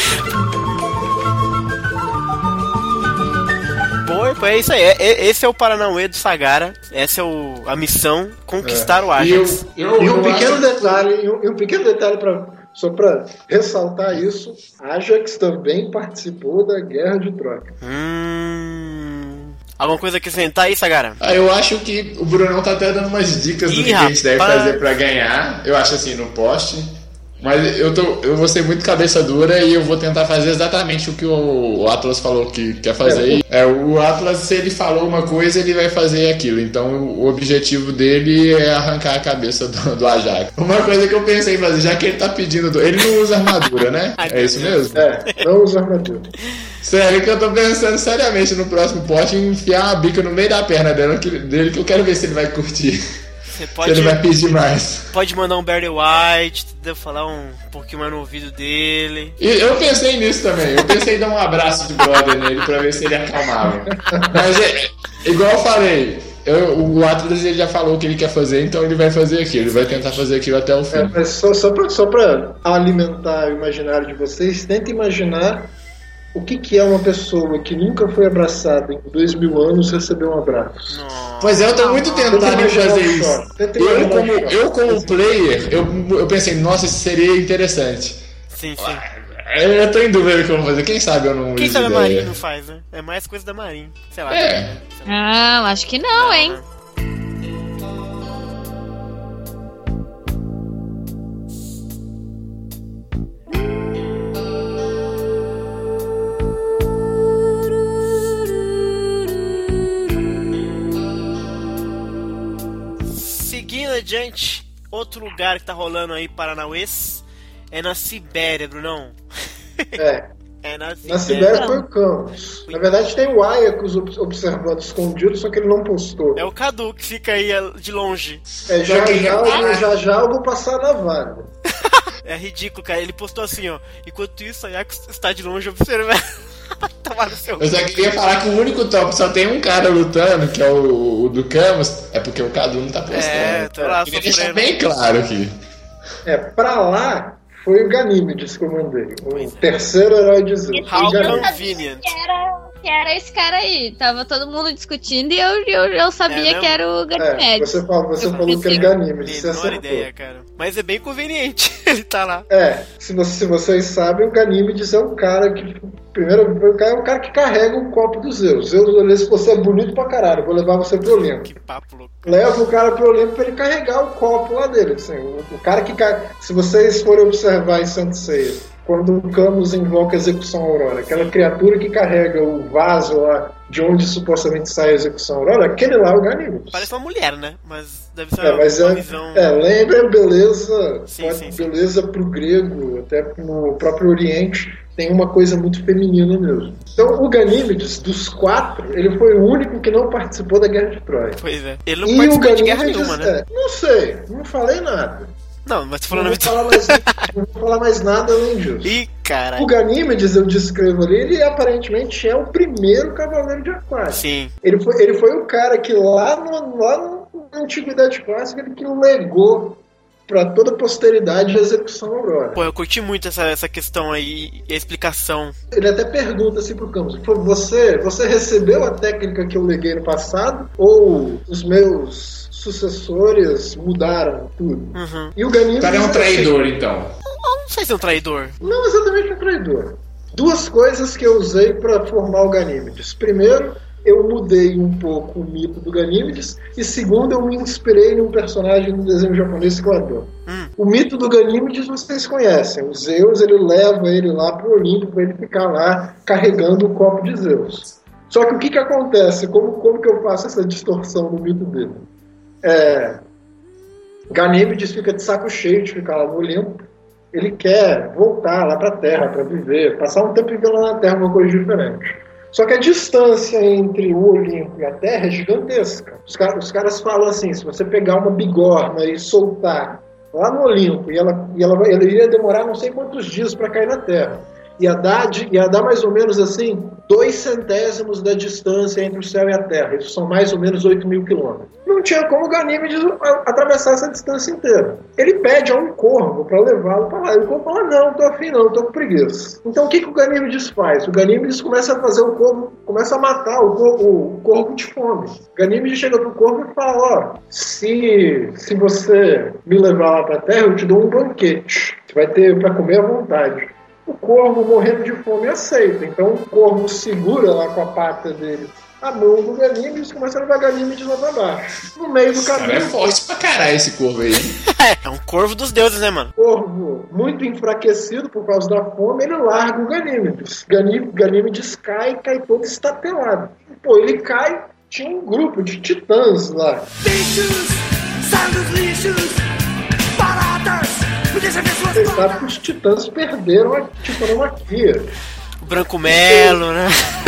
Speaker 1: Bom, é isso aí. Esse é o Paranauê do Sagara. Essa é a missão, conquistar o Ajax.
Speaker 3: E um pequeno detalhe só para ressaltar isso, Ajax também participou da Guerra de Troia.
Speaker 1: Alguma coisa que sentar aí, Sagara?
Speaker 2: Eu acho que o Brunão tá até dando umas dicas do que a gente deve fazer pra ganhar. Eu acho assim, no poste. Mas eu vou ser muito cabeça dura e eu vou tentar fazer exatamente o que o Atlas falou que quer fazer. O Atlas, se ele falou uma coisa, ele vai fazer aquilo. Então o objetivo dele é arrancar a cabeça do Ajax. Uma coisa que eu pensei em fazer, já que ele tá pedindo... Ele não usa armadura, né? É isso mesmo?
Speaker 3: Não usa armadura.
Speaker 2: Sério que eu tô pensando seriamente no próximo poste em enfiar uma bica no meio da perna dele que eu quero ver se ele vai curtir.
Speaker 1: Você pode,
Speaker 2: ele vai pedir mais.
Speaker 1: Pode mandar um Barry White, entendeu? Falar um pouquinho mais no ouvido dele.
Speaker 2: E eu pensei nisso também. Eu pensei em dar um abraço de brother nele pra ver se ele acalmava. Mas igual eu falei, o Atlas ele já falou o que ele quer fazer, então ele vai fazer aquilo. Ele vai tentar fazer aquilo até o fim.
Speaker 3: Mas só pra alimentar o imaginário de vocês, tenta imaginar O que é uma pessoa que nunca foi abraçada em 2000 anos receber um abraço?
Speaker 1: Nossa.
Speaker 2: Pois é, eu tô muito tentado em fazer isso.
Speaker 3: Tenta imaginar o choque.
Speaker 2: Eu como player, eu pensei, nossa, isso seria interessante.
Speaker 1: Sim.
Speaker 2: Eu tô em dúvida do que eu vou fazer. Quem sabe eu não
Speaker 1: Quem
Speaker 2: uso
Speaker 1: sabe a
Speaker 2: ideia.
Speaker 1: Marinha não faz, né? É mais coisa da Marinha. Sei lá.
Speaker 2: É.
Speaker 5: Ah, acho que não, hein?
Speaker 1: Seguindo adiante, outro lugar que tá rolando aí, Paranauês, é na Sibéria, Brunão. É na Sibéria.
Speaker 3: Na Sibéria foi o Campos. Na verdade tem o Ayakos observando escondido, só que ele não postou.
Speaker 1: É o Cadu que fica aí de longe.
Speaker 3: Já eu vou passar na vaga.
Speaker 1: É ridículo, cara. Ele postou assim, ó. Enquanto isso, a Ayakos está de longe observando. Tava no seu.
Speaker 2: Eu só queria falar que o único top só tem um cara lutando, que é o do Camus, é porque o Cadu não tá postando.
Speaker 1: Tô lá
Speaker 2: Queria deixar
Speaker 1: sofrendo.
Speaker 2: bem claro aqui.
Speaker 3: Pra lá foi o Ganímedes que eu mandei. O terceiro herói de Zeus.
Speaker 1: How
Speaker 3: Foi o Ganímedes.
Speaker 1: convenient.
Speaker 5: Que era esse cara aí. Tava todo mundo discutindo e eu sabia que era o Ganímedes.
Speaker 3: Você falou que era Ganímedes. Você
Speaker 1: Menor
Speaker 3: acertou.
Speaker 1: ideia, cara. Mas é bem conveniente. Ele tá lá.
Speaker 3: Se vocês sabem, o Ganímedes é um cara que... Primeiro, é um cara que carrega o copo do Zeus. Zeus olha, se você é bonito pra caralho, vou levar você pro Olimpo.
Speaker 1: Que papo louco.
Speaker 3: Leva o cara pro Olimpo pra ele carregar o copo lá dele. Assim, o cara que... Se vocês forem observar em Santo Ceia, quando o Camus invoca a Execução Aurora, aquela criatura que carrega o vaso lá de onde supostamente sai a Execução Aurora, aquele lá é o Ganímedes.
Speaker 1: Parece uma mulher, né? Mas deve ser uma visão...
Speaker 3: lembra beleza,
Speaker 1: Sim.
Speaker 3: beleza pro grego, até no próprio Oriente, tem uma coisa muito feminina mesmo. Então o Ganímedes, dos 4, ele foi o único que não participou da Guerra de Troia.
Speaker 1: Pois é. Ele não participou de guerra nenhuma, né?
Speaker 3: Não sei, não falei nada.
Speaker 1: Não, mas tu falou
Speaker 3: Não vou falar mais nada além disso.
Speaker 1: Ih, caralho.
Speaker 3: O Ganímedes, eu descrevo ali, ele aparentemente é o primeiro cavaleiro de Aquário.
Speaker 1: Sim.
Speaker 3: Ele foi o cara que lá na Antiguidade Clássica, ele que legou pra toda a posteridade a Execução Aurora.
Speaker 1: Pô, eu curti muito essa questão aí e a explicação.
Speaker 3: Ele até pergunta assim pro Camus: você recebeu a técnica que eu leguei no passado? Ou os meus sucessores mudaram tudo?
Speaker 1: Uhum.
Speaker 3: E o Ganímedes...
Speaker 2: O cara é um traidor, então.
Speaker 1: Não sei se é um traidor.
Speaker 3: Não exatamente um traidor. 2 coisas que eu usei para formar o Ganímedes. Primeiro, eu mudei um pouco o mito do Ganímedes. E segundo, eu me inspirei num personagem do desenho japonês que eu adoro. O mito do Ganímedes vocês conhecem. O Zeus, ele leva ele lá pro Olimpo para ele ficar lá carregando o copo de Zeus. Só que o que acontece? Como que eu faço essa distorção no mito dele? Ganímedes fica de saco cheio de ficar lá no Olimpo. Ele quer voltar lá para a Terra para viver, passar um tempo vivendo lá na Terra, uma coisa diferente. Só que a distância entre o Olimpo e a Terra é gigantesca. Os caras falam assim: se você pegar uma bigorna e soltar lá no Olimpo, e ela iria demorar não sei quantos dias para cair na Terra. Ia dar mais ou menos assim 2/100 da distância entre o céu e a Terra. Isso são mais ou menos 8.000 quilômetros. Não tinha como o Ganímedes atravessar essa distância inteira. Ele pede a um corvo para levá-lo para lá. E o corvo fala: não tô afim não, tô com preguiça. Então o que o Ganímedes faz? O Ganímedes começa a fazer o corvo, começa a matar o corvo de fome. O Ganímedes chega pro corvo e fala: se você me levar lá para a Terra, eu te dou um banquete. Você vai ter para comer à vontade. O corvo, morrendo de fome, aceita. Então o corvo segura lá com a pata dele a mão do Ganímedes e começa a levar Ganímedes lá pra baixo. No meio do caminho...
Speaker 2: Cara, é forte pra caralho esse corvo aí.
Speaker 1: É um corvo dos deuses, né, mano?
Speaker 3: O corvo, muito enfraquecido por causa da fome, ele larga o Ganímedes. Ganímedes cai todo estatelado. Pô, ele cai, tinha um grupo de titãs lá.
Speaker 6: Bichos, santos lixos, baratas.
Speaker 3: Vocês sabem que os titãs perderam a titanomaquia.
Speaker 1: O Branco Melo, né?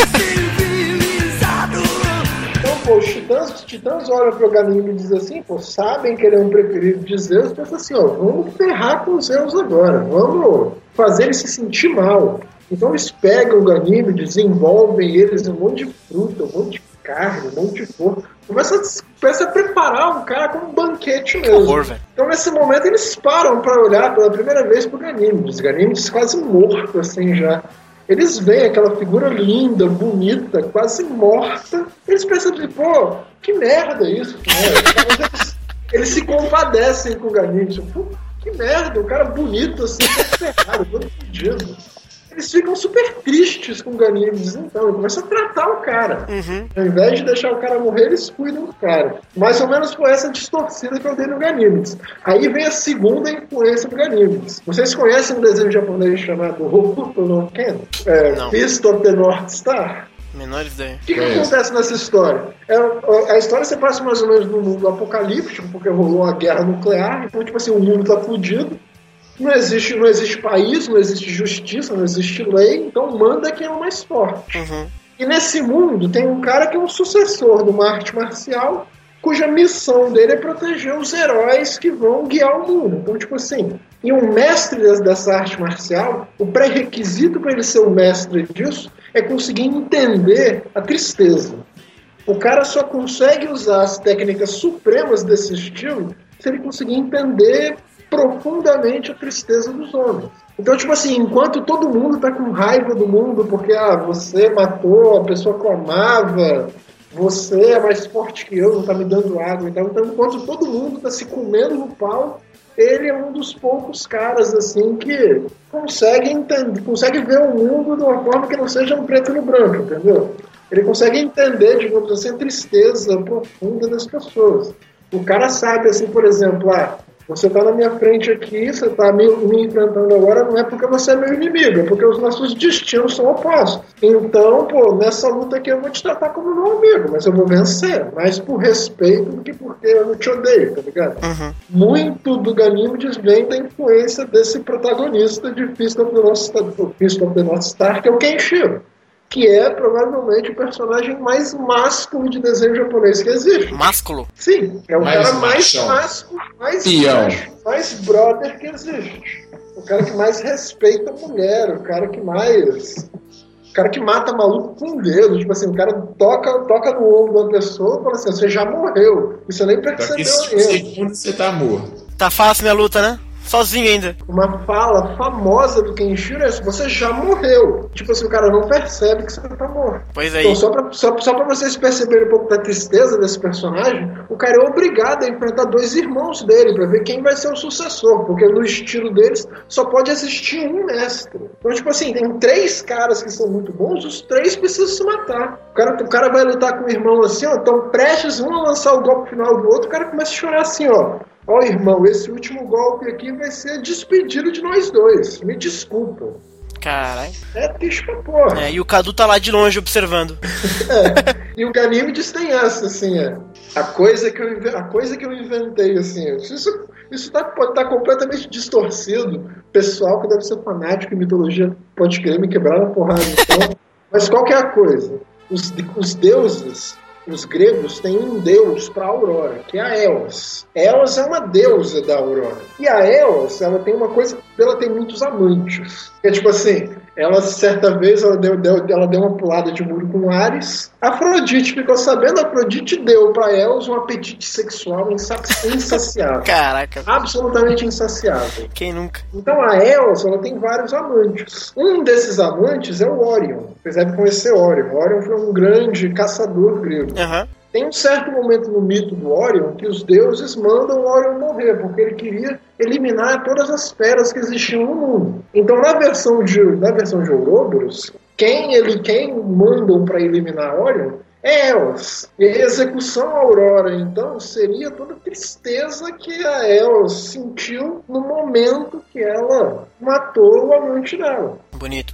Speaker 3: Então, pô, os titãs olham pro Ganímedes assim, pô, sabem que ele é um preferido de Zeus, e pensam assim: ó, vamos ferrar com os Zeus agora, vamos fazer ele se sentir mal. Então eles pegam o Ganímedes, envolvem eles em um monte de fruta, um monte de carne, um monte de porco. Começa a preparar um cara como um banquete mesmo.
Speaker 1: Horror,
Speaker 3: então nesse momento eles param para olhar pela primeira vez pro Ganímedes. Ganímedes quase morto assim já. Eles veem aquela figura linda, bonita, quase morta. Eles pensam assim, pô, que merda isso, né? Eles se compadecem com o Ganímedes. Pô, que merda, um cara bonito assim, todo ferrado, todo fudido. Eles ficam super tristes com o Ganímedes, então, e começam a tratar o cara. Ao invés de deixar o cara morrer, eles cuidam do cara. Mais ou menos foi essa distorcida que eu dei no Ganímedes. Aí vem a segunda influência do Ganímedes. Vocês conhecem um desenho japonês chamado Hokuto no Ken? Fist of the North Star?
Speaker 1: Menor ideia.
Speaker 3: O que acontece nessa história? A história se passa mais ou menos no mundo apocalíptico, porque rolou uma guerra nuclear, então, tipo assim, o mundo tá fudido. Não existe país, não existe justiça, não existe lei, então manda quem é o mais forte. E nesse mundo tem um cara que é um sucessor de uma arte marcial, cuja missão dele é proteger os heróis que vão guiar o mundo. Então, tipo assim, e um mestre dessa arte marcial, o pré-requisito para ele ser o mestre disso é conseguir entender a tristeza. O cara só consegue usar as técnicas supremas desse estilo se ele conseguir entender profundamente a tristeza dos homens. Então, tipo assim, enquanto todo mundo tá com raiva do mundo porque você matou a pessoa que eu amava, você é mais forte que eu, não tá me dando água e tal. Então, enquanto todo mundo tá se comendo no pau, ele é um dos poucos caras assim que consegue ver o mundo de uma forma que não seja um preto no branco, entendeu? Ele consegue entender, digamos assim, a tristeza profunda das pessoas. O cara sabe, assim, por exemplo, você tá na minha frente aqui, você tá me enfrentando agora, não é porque você é meu inimigo, é porque os nossos destinos são opostos. Então, nessa luta aqui eu vou te tratar como meu amigo, mas eu vou vencer, mais por respeito do que porque eu não te odeio, tá ligado? Muito do Ganímedes vem da influência desse protagonista de Fist of the North Star, que é o Kenshiro, que é provavelmente o personagem mais másculo de desenho japonês que existe.
Speaker 1: Másculo?
Speaker 3: Sim, é o cara mais másculo, mais brother que existe. O cara que mais respeita a mulher, o cara que mata maluco com o dedo. Tipo assim, o cara toca no ombro da pessoa e fala assim, você já morreu. E você nem percebeu ainda.
Speaker 2: Segundo você tá morto.
Speaker 1: Tá fácil minha luta, né? Sozinho ainda.
Speaker 3: Uma fala famosa do Kenshiro é: você já morreu. Tipo assim, o cara não percebe que você tá morto.
Speaker 1: Pois é.
Speaker 3: Então, só pra vocês perceberem um pouco da tristeza desse personagem, o cara é obrigado a enfrentar dois irmãos dele pra ver quem vai ser o sucessor, porque no estilo deles só pode existir um mestre. Então, tipo assim, tem 3 caras que são muito bons, os 3 precisam se matar. O cara vai lutar com o irmão assim, então prestes um a lançar o golpe final do outro, o cara começa a chorar assim, ó, irmão, esse último golpe aqui vai ser despedido de nós dois. Me desculpa.
Speaker 1: Caralho.
Speaker 3: É triste pra porra.
Speaker 1: E o Cadu tá lá de longe observando.
Speaker 3: E o Ganímedes tem essa, assim, a coisa que eu inventei, assim. Isso pode estar completamente distorcido. O pessoal que deve ser fanático em mitologia pode querer me quebrar na porrada. Então. Mas qual que é a coisa? Os deuses... Os gregos têm um deus para a aurora, que é a Eos. Eos é uma deusa da aurora. E a Eos, ela tem uma coisa, ela tem muitos amantes. É tipo assim, ela certa vez ela deu uma pulada de muro com Ares. Afrodite ficou sabendo, Afrodite deu para Eos um apetite sexual insaciável.
Speaker 1: Caraca.
Speaker 3: Absolutamente insaciável.
Speaker 1: Quem nunca?
Speaker 3: Então a Eos, ela tem vários amantes. Um desses amantes é o Órion. Vocês devem conhecer Órion. Órion foi um grande caçador grego. Tem um certo momento no mito do Órion que os deuses mandam o Órion morrer, porque ele queria eliminar todas as feras que existiam no mundo. Então, na versão de Ouroboros, quem mandam para eliminar Órion é Eos. E a execução Aurora, então, seria toda a tristeza que a Eos sentiu no momento que ela matou o amante dela.
Speaker 1: Bonito.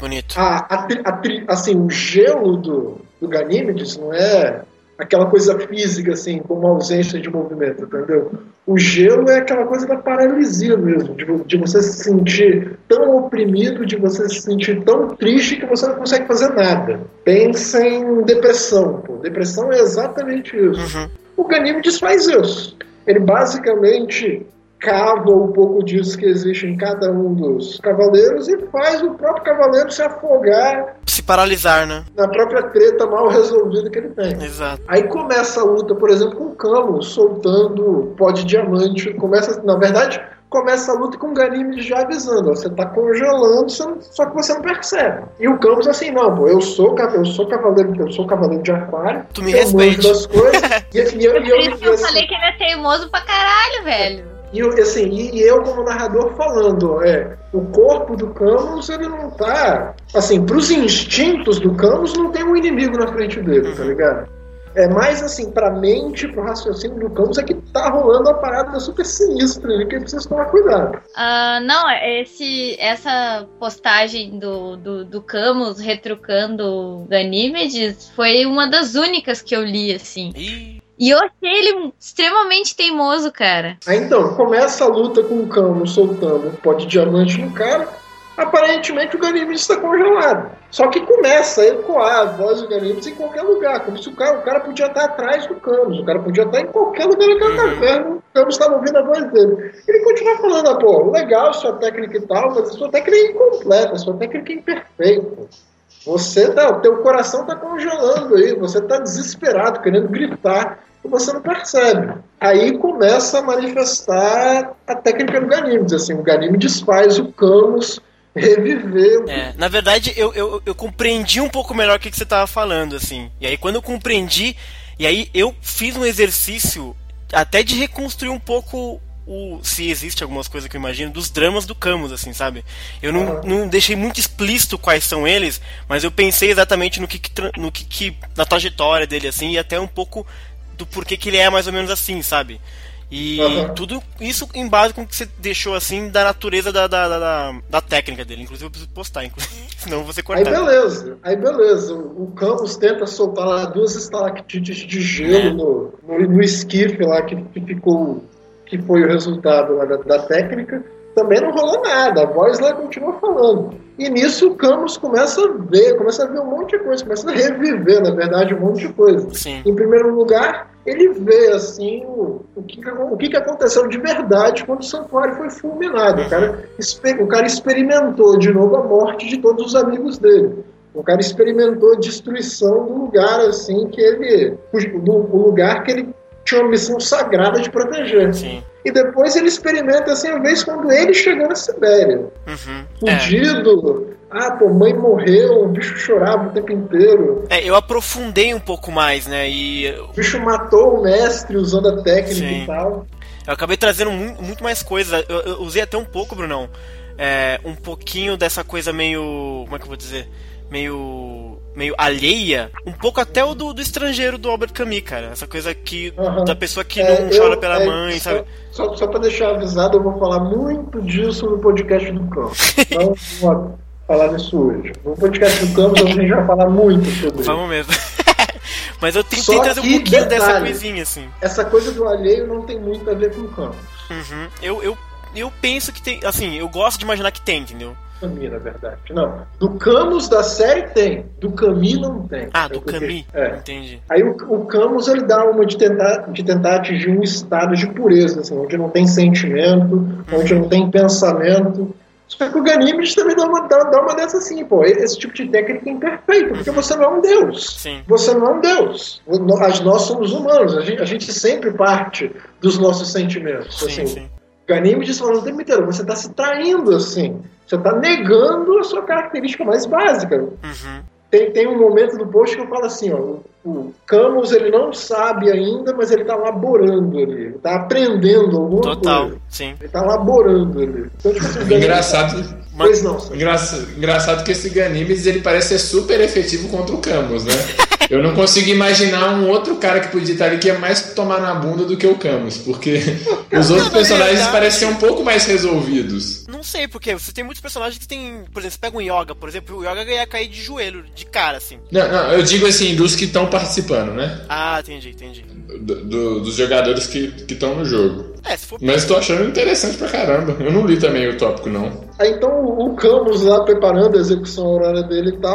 Speaker 3: Assim, o gelo do Ganímedes não é aquela coisa física, assim, como ausência de movimento, entendeu? O gelo é aquela coisa da paralisia mesmo, de você se sentir tão oprimido, de você se sentir tão triste que você não consegue fazer nada. Pensa em depressão, Depressão é exatamente isso. O Ganímedes faz isso. Ele basicamente cava um pouco disso que existe em cada um dos cavaleiros e faz o próprio cavaleiro se afogar,
Speaker 1: se paralisar, né?
Speaker 3: Na própria treta mal resolvida que ele tem.
Speaker 1: Exato.
Speaker 3: Aí começa a luta, por exemplo, com o Camus soltando pó de diamante. Na verdade, começa a luta com o Ganímedes já avisando, ó, você tá congelando, só que você não percebe. E o Camus assim, não, pô, eu sou cavaleiro de Aquário,
Speaker 1: tu me respeite.
Speaker 3: Das coisas,
Speaker 5: eu falei que ele é teimoso pra caralho, velho.
Speaker 3: E eu como narrador falando, o corpo do Camus, ele não tá, assim, pros instintos do Camus não tem um inimigo na frente dele, tá ligado? É mais assim, pra mente, pro raciocínio do Camus é que tá rolando uma parada super sinistra ali, que ele precisa tomar cuidado.
Speaker 5: Não, essa postagem do Camus retrucando Ganímedes foi uma das únicas que eu li, assim. E eu achei ele extremamente teimoso, cara.
Speaker 3: Então, começa a luta com o Camus soltando um pó de diamante no cara. Aparentemente o Ganímedes está congelado. Só que começa a ecoar a voz do Ganímedes em qualquer lugar. Como se o cara podia estar atrás do Camus. O cara podia estar em qualquer lugar daquela caverna. O Camus estava ouvindo a voz dele. Ele continua falando, pô, legal sua técnica e tal, mas a sua técnica é incompleta, a sua técnica é imperfeita. O teu coração está congelando aí, você está desesperado, querendo gritar, e você não percebe. Aí começa a manifestar a técnica do Ganímedes. Assim, o Ganímedes faz o Camus reviver.
Speaker 1: Na verdade, eu compreendi um pouco melhor o que você estava falando, assim. E aí, quando eu compreendi, e aí eu fiz um exercício até de reconstruir um pouco se existe algumas coisas que eu imagino, dos dramas do Camus, assim, sabe? Eu não deixei muito explícito quais são eles, mas eu pensei exatamente no que na trajetória dele, assim, e até um pouco do porquê que ele é mais ou menos assim, sabe? E tudo isso em base com o que você deixou, assim, da natureza da técnica dele. Inclusive eu preciso postar, senão eu vou ser cortado.
Speaker 3: Aí beleza. O Camus tenta soltar lá 2 estalactites de gelo no esquife lá que foi o resultado lá da técnica. Também não rolou nada, a voz lá continua falando. E nisso o Camus começa a ver um monte de coisa, começa a reviver, na verdade, um monte de coisa.
Speaker 1: Sim.
Speaker 3: Em primeiro lugar, ele vê assim o que aconteceu de verdade quando o santuário foi fulminado. O cara experimentou de novo a morte de todos os amigos dele. O cara experimentou a destruição do lugar assim do lugar que ele tinha uma missão sagrada de proteger.
Speaker 1: Sim.
Speaker 3: E depois ele experimenta assim, uma vez quando ele chegou na Sibéria. Fudido. Mãe morreu, o bicho chorava o tempo inteiro.
Speaker 1: Eu aprofundei um pouco mais, né?
Speaker 3: O bicho matou o mestre usando a técnica e tal.
Speaker 1: Eu acabei trazendo muito mais coisas. Eu usei até um pouco, Brunão. Um pouquinho dessa coisa meio... Como é que eu vou dizer? Meio alheia, um pouco até o do estrangeiro do Albert Camus, cara. Essa coisa da pessoa que não chora pela mãe, sabe?
Speaker 3: Só pra deixar avisado, eu vou falar muito disso no podcast do Camus. Não vou falar nisso hoje. No podcast do Camus a gente vai falar muito sobre isso.
Speaker 1: Vamos mesmo. Mas eu tentei trazer um pouquinho dessa coisinha, assim.
Speaker 3: Essa coisa do alheio não tem muito a ver com o Camus.
Speaker 1: Eu penso que tem, assim, eu gosto de imaginar que tem, entendeu?
Speaker 3: Camus, na verdade. Não, do Camus da série tem, do Camus não tem.
Speaker 1: Do Camus? Entendi.
Speaker 3: Aí o Camus, ele dá uma de tentar atingir um estado de pureza, assim, onde não tem sentimento, onde não tem pensamento. Só que o Ganímedes também dá uma dessa assim, pô, esse tipo de técnica é imperfeita, porque você não é um deus.
Speaker 1: Sim.
Speaker 3: Você não é um deus. Nós somos humanos, a gente sempre parte dos nossos sentimentos.
Speaker 1: Sim,
Speaker 3: assim.
Speaker 1: sim.
Speaker 3: Ganímedes falando o tempo inteiro, você está se traindo, assim. Você está negando a sua característica mais básica. Tem um momento do post que eu falo assim, o Camus, ele não sabe ainda, mas ele está laborando ali. Ele está aprendendo alguma coisa.
Speaker 1: Total, sim.
Speaker 3: Ele está laborando ali. Então, tipo assim,
Speaker 2: engraçado.
Speaker 3: Pois não.
Speaker 2: Engraçado que esse Ganímedes, ele parece ser super efetivo contra o Camus, né? Eu não consigo imaginar um outro cara que podia estar ali que ia mais tomar na bunda do que o Camus, porque os outros personagens parecem ser um pouco mais resolvidos.
Speaker 1: Não sei, porque você tem muitos personagens que tem... Por exemplo, você pega um Yoga, por exemplo, o Yoga ia cair de joelho, de cara, assim.
Speaker 2: Não, eu digo assim, dos que estão participando, né?
Speaker 1: Entendi.
Speaker 2: Dos jogadores que estão no jogo.
Speaker 1: Se for...
Speaker 2: Mas tô achando interessante pra caramba. Eu não li também o tópico, não.
Speaker 3: Aí então o Camus lá preparando a execução horária dele e tal,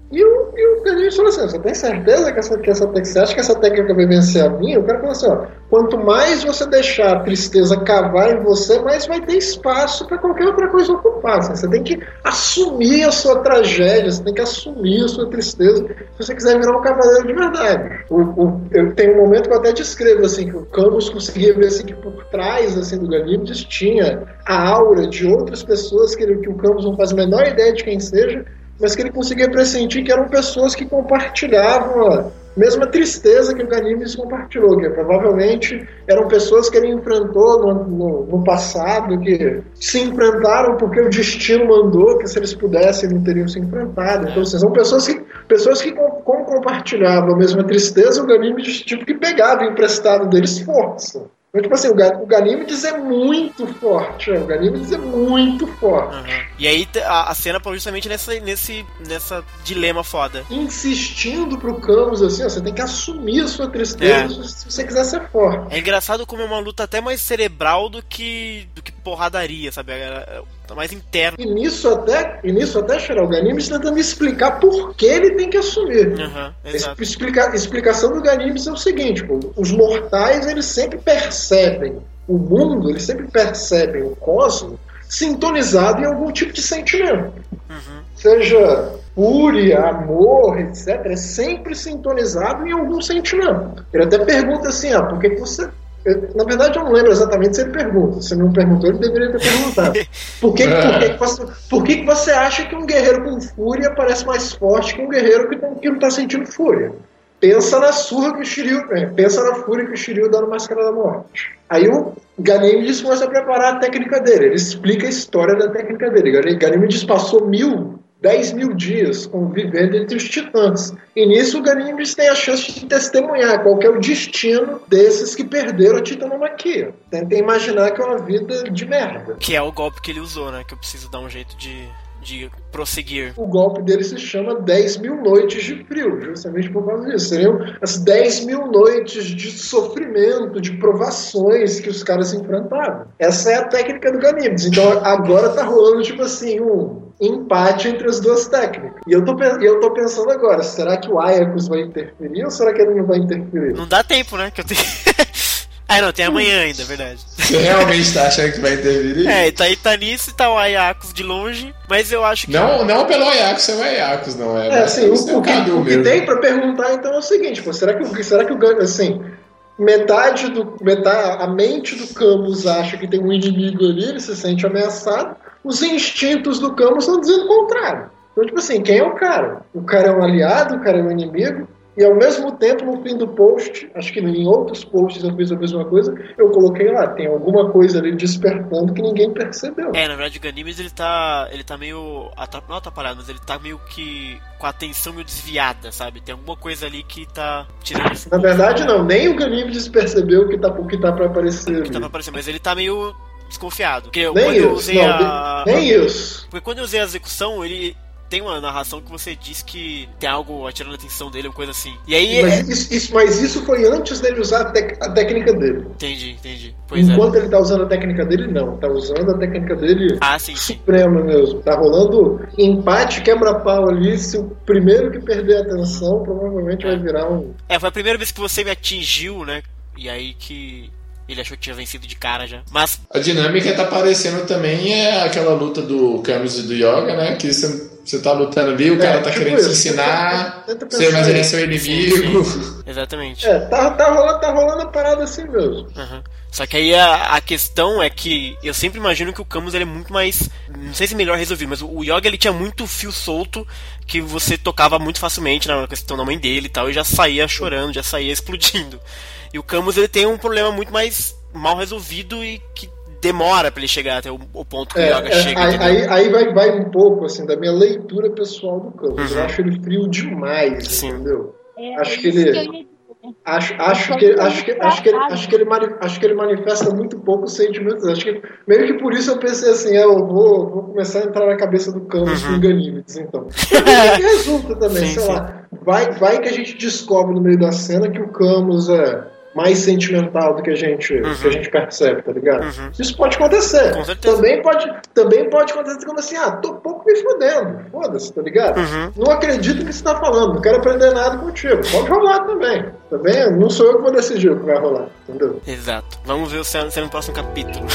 Speaker 3: E o Ganímedes falou assim, você tem certeza que você acha que essa técnica vai vencer a minha? O cara falou assim, ó, quanto mais você deixar a tristeza cavar em você, mais vai ter espaço para qualquer outra coisa ocupar. Assim, você tem que assumir a sua tragédia, você tem que assumir a sua tristeza se você quiser virar um cavaleiro de verdade. Eu tenho um momento que eu até descrevo assim, que o Camus conseguia ver assim, que por trás assim, do Ganímedes tinha a aura de outras pessoas que o Camus não faz a menor ideia de quem seja, mas que ele conseguia pressentir que eram pessoas que compartilhavam a mesma tristeza que o Ganímedes compartilhou, que provavelmente eram pessoas que ele enfrentou no passado, que se enfrentaram porque o destino mandou, que se eles pudessem não teriam se enfrentado. Então, assim, são pessoas que como compartilhavam a mesma tristeza, o Ganímedes tipo que pegava emprestado deles força. Então, tipo assim, o Ganímedes é muito forte, o Ganímedes é muito forte.
Speaker 1: Uhum. E aí a cena parou justamente nessa dilema foda.
Speaker 3: Insistindo pro Camus assim, ó, você tem que assumir a sua tristeza se você quiser ser forte.
Speaker 1: É engraçado como é uma luta até mais cerebral do que porradaria, sabe? Tá mais interno.
Speaker 3: E nisso até, o Ganímedes tentando explicar por que ele tem que assumir.
Speaker 1: Uhum, exato.
Speaker 3: A explicação do Ganímedes é o seguinte, pô, os mortais, eles sempre percebem o mundo, eles sempre percebem o cosmos sintonizado em algum tipo de sentimento. Uhum. Seja fúria, amor, etc. É sempre sintonizado em algum sentimento. Ele até pergunta assim, por que você... Na verdade, eu não lembro exatamente se ele pergunta. Se ele não perguntou, ele deveria ter perguntado. Por que você acha que um guerreiro com fúria parece mais forte que um guerreiro que não está sentindo fúria? Pensa na surra que o Shiryu... pensa na fúria que o Shiryu dá no Máscara da Morte. Aí o Ganímedes começa a preparar a técnica dele. Ele explica a história da técnica dele. Ganímedes passou 10.000 dias convivendo entre os titãs. E nisso o Ganímedes tem a chance de testemunhar qual que é o destino desses que perderam a titanomaquia. Tentem imaginar que é uma vida de merda.
Speaker 1: Que é o golpe que ele usou, né? Que eu preciso dar um jeito de prosseguir.
Speaker 3: O golpe dele se chama 10.000 noites de frio, justamente por causa disso. Seriam as 10.000 noites de sofrimento, de provações que os caras enfrentavam. Essa é a técnica do Ganímedes. Então agora tá rolando tipo assim, um empate entre as duas técnicas. E eu tô pensando agora, será que o Aiacus vai interferir ou será que ele não vai interferir?
Speaker 1: Não dá tempo, né? Que eu tenho... não, tem amanhã ainda, é verdade.
Speaker 2: Você realmente tá achando que vai interferir?
Speaker 1: Tá nisso e tá o Aiacus de longe, mas eu acho que... Não
Speaker 2: pelo Aiacus, é o Aiacus, não é?
Speaker 3: Assim, o que tem pra perguntar então é o seguinte, pô, será que o assim, a mente do Camus acha que tem um inimigo ali, ele se sente ameaçado, os instintos do Camus estão dizendo o contrário. Então, tipo assim, quem é o cara? O cara é um aliado, o cara é um inimigo, e ao mesmo tempo, no fim do post, acho que em outros posts eu fiz a mesma coisa, eu coloquei lá, tem alguma coisa ali despertando que ninguém percebeu.
Speaker 1: Na verdade o Ganímedes ele tá meio, não atrapalhado, mas ele tá meio que com a atenção meio desviada, sabe? Tem alguma coisa ali que tá tirando...
Speaker 3: Na verdade não, nem o Ganímedes percebeu o que tá pra aparecer.
Speaker 1: Mas ele tá meio desconfiado. Porque
Speaker 3: Nem isso.
Speaker 1: Porque quando eu usei a execução, ele... Tem uma narração que você diz que tem algo atirando a atenção dele, uma coisa assim. E aí,
Speaker 3: mas isso foi antes dele usar a técnica dele.
Speaker 1: Entendi.
Speaker 3: Enquanto ele tá usando a técnica dele, não. Tá usando a técnica dele suprema mesmo. Tá rolando empate, quebra-pau ali. Se o primeiro que perder a atenção, provavelmente vai virar um...
Speaker 1: Foi a primeira vez que você me atingiu, né? E aí que... Ele achou que tinha vencido de cara já. Mas
Speaker 2: a dinâmica tá parecendo também aquela luta do Camus e do Yoga, né? Que você tá lutando ali, o cara tá querendo te ensinar, você mas ele é seu inimigo.
Speaker 1: Sim. Exatamente.
Speaker 3: Tá rolando a parada assim mesmo.
Speaker 1: Uhum. Só que aí a questão é que eu sempre imagino que o Camus ele é muito mais, não sei se melhor resolvido, mas o Yoga ele tinha muito fio solto que você tocava muito facilmente na questão da mãe dele e tal, e já saía chorando, já saía explodindo. E o Camus ele tem um problema muito mais mal resolvido e que demora pra ele chegar até o ponto que o Yoga chega.
Speaker 3: Aí vai um pouco assim da minha leitura pessoal do Camus. Eu acho ele frio demais,
Speaker 1: sim.
Speaker 3: Entendeu? Acho que ele Acho que ele manifesta muito pouco sentimentos. Acho que meio que por isso eu pensei assim, eu vou começar a entrar na cabeça do Camus com Ganímedes, então. E resulta também, sei lá. Vai que a gente descobre no meio da cena que o Camus mais sentimental do que a gente percebe, tá ligado? Isso pode acontecer.
Speaker 1: Com certeza.
Speaker 3: Também pode acontecer como assim, tô pouco me fudendo. Foda-se, tá ligado? Não acredito no que você tá falando, não quero aprender nada contigo. Pode rolar também. Também não sou eu que vou decidir o que vai rolar, entendeu?
Speaker 1: Exato. Vamos ver o céu no próximo capítulo.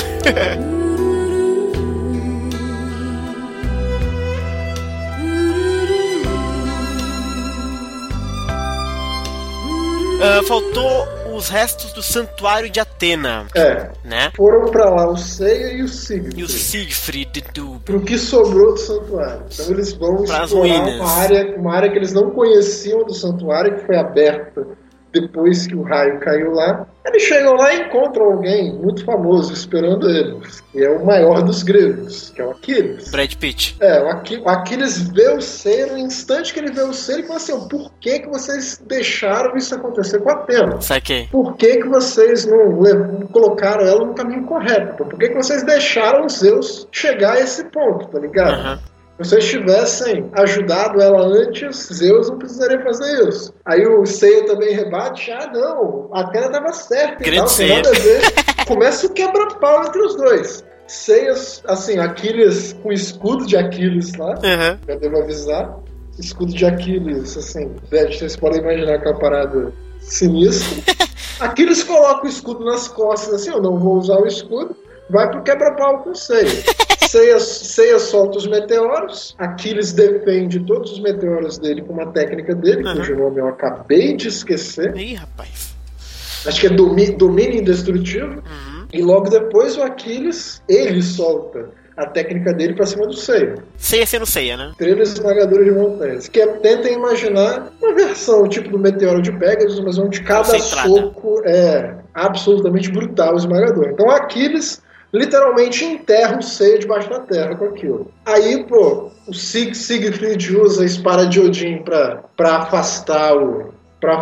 Speaker 1: Faltou os restos do santuário de Atena. Né?
Speaker 3: Foram pra lá o Seiya e o Siegfried.
Speaker 1: E o Siegfried
Speaker 3: pro que sobrou do santuário. Então eles vão explorar uma área que eles não conheciam do santuário, que foi aberta depois que o raio caiu lá. Eles chegam lá e encontram alguém muito famoso esperando eles, que é o maior dos gregos, que é o Aquiles.
Speaker 1: Brad Pitt.
Speaker 3: O Aquiles vê o Seiya, no instante que ele vê o Seiya, ele fala assim, por que vocês deixaram isso acontecer com a Atena?
Speaker 1: Saquei.
Speaker 3: Por que vocês não colocaram ela no caminho correto? Por que vocês deixaram os Zeus chegar a esse ponto, tá ligado? Se vocês tivessem ajudado ela antes, Zeus não precisaria fazer isso. Aí o Seiya também rebate, não, a Atena estava certa e tal, tem nada a ver. Começa o quebra-pau entre os dois. Seiya, assim, Aquiles com o escudo de Aquiles lá, já devo avisar. Escudo de Aquiles, assim, vocês podem imaginar que é uma parada sinistra. Aquiles coloca o escudo nas costas, assim, eu não vou usar o escudo, vai pro quebra-pau com o Seiya. Seiya solta os meteoros, Aquiles defende todos os meteoros dele com uma técnica dele, cujo nome eu acabei de esquecer.
Speaker 1: Ih, rapaz.
Speaker 3: Acho que é domínio indestrutível. E logo depois o Aquiles, ele solta a técnica dele pra cima do Seiya.
Speaker 1: Seiya sendo Seiya, né?
Speaker 3: Estrela esmagadora de montanhas. Que tentem imaginar uma versão tipo do meteoro de Pegasus, mas onde cada soco é absolutamente brutal, esmagador. Então Aquiles literalmente enterra o Seiya debaixo da terra com aquilo. Aí, o Siegfried usa a espada de Odin pra afastar o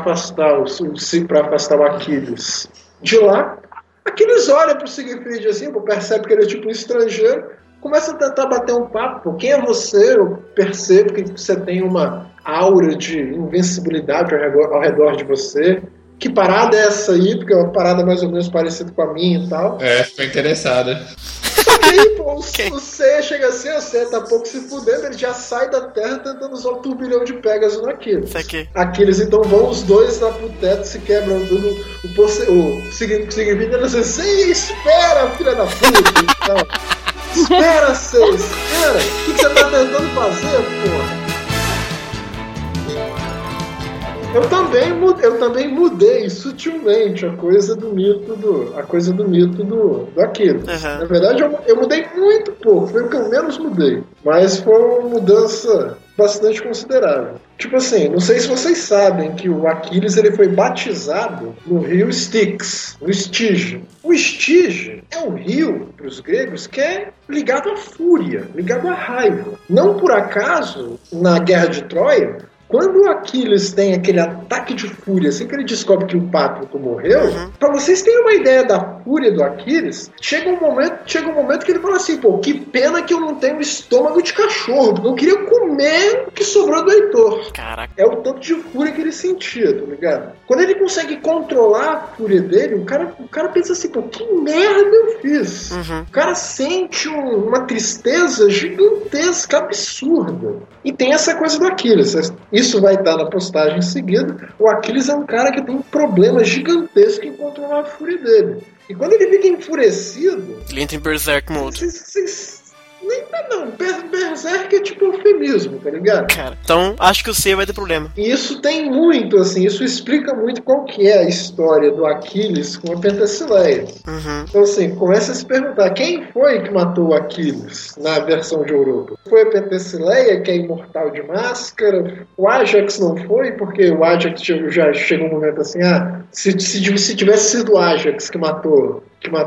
Speaker 3: Aquiles de lá. Aquiles olha pro Siegfried assim, percebe que ele é tipo um estrangeiro, começa a tentar bater um papo. Quem é você? Eu percebo que você tem uma aura de invencibilidade ao redor de você. Que parada é essa aí? Porque é uma parada mais ou menos parecida com a minha e tal.
Speaker 2: Ficou interessada.
Speaker 3: Só que aí, o Seiya chega assim, o Seiya tá pouco se fudendo, ele já sai da terra tentando usar o turbilhão de Pegasus no Aquiles. Aquiles, então, vão os dois lá pro teto, se quebram tudo. O Siegfried diz assim, Seiya, espera, filha da puta! Então, espera, Seiya, espera! O que você tá tentando fazer, porra? Eu também mudei sutilmente a coisa do mito do Aquiles. Na verdade, eu mudei muito pouco, foi o que eu menos mudei. Mas foi uma mudança bastante considerável. Tipo assim, não sei se vocês sabem que o Aquiles ele foi batizado no rio Styx, no Estige. O Estige é um rio, para os gregos, que é ligado à fúria, ligado à raiva. Não por acaso, na Guerra de Troia, quando o Aquiles tem aquele ataque de fúria, assim que ele descobre que o Pátroclo morreu, pra vocês terem uma ideia da fúria do Aquiles, chega um momento que ele fala assim, que pena que eu não tenho estômago de cachorro, porque eu queria comer o que sobrou do Heitor.
Speaker 1: Caraca.
Speaker 3: É o tanto de fúria que ele sentia, tá ligado? Quando ele consegue controlar a fúria dele, o cara pensa assim, que merda eu fiz? O cara sente uma tristeza gigantesca, absurda. E tem essa coisa do Aquiles. Isso vai estar na postagem em seguida. O Aquiles é um cara que tem um problema gigantesco em controlar a fúria dele. E quando ele fica enfurecido...
Speaker 1: Ele entra em Berserk Mode.
Speaker 3: Não, Berserk é tipo eufemismo, tá ligado?
Speaker 1: Cara, então acho que o Seiya vai ter problema.
Speaker 3: E isso tem muito, assim, isso explica muito qual que é a história do Aquiles com a Penthesilea. Então, assim, começa a se perguntar, quem foi que matou o Aquiles na versão de Europa? Foi a Penthesilea, que é imortal de máscara? O Ajax não foi, porque o Ajax já chegou um momento assim, se tivesse sido o Ajax que matou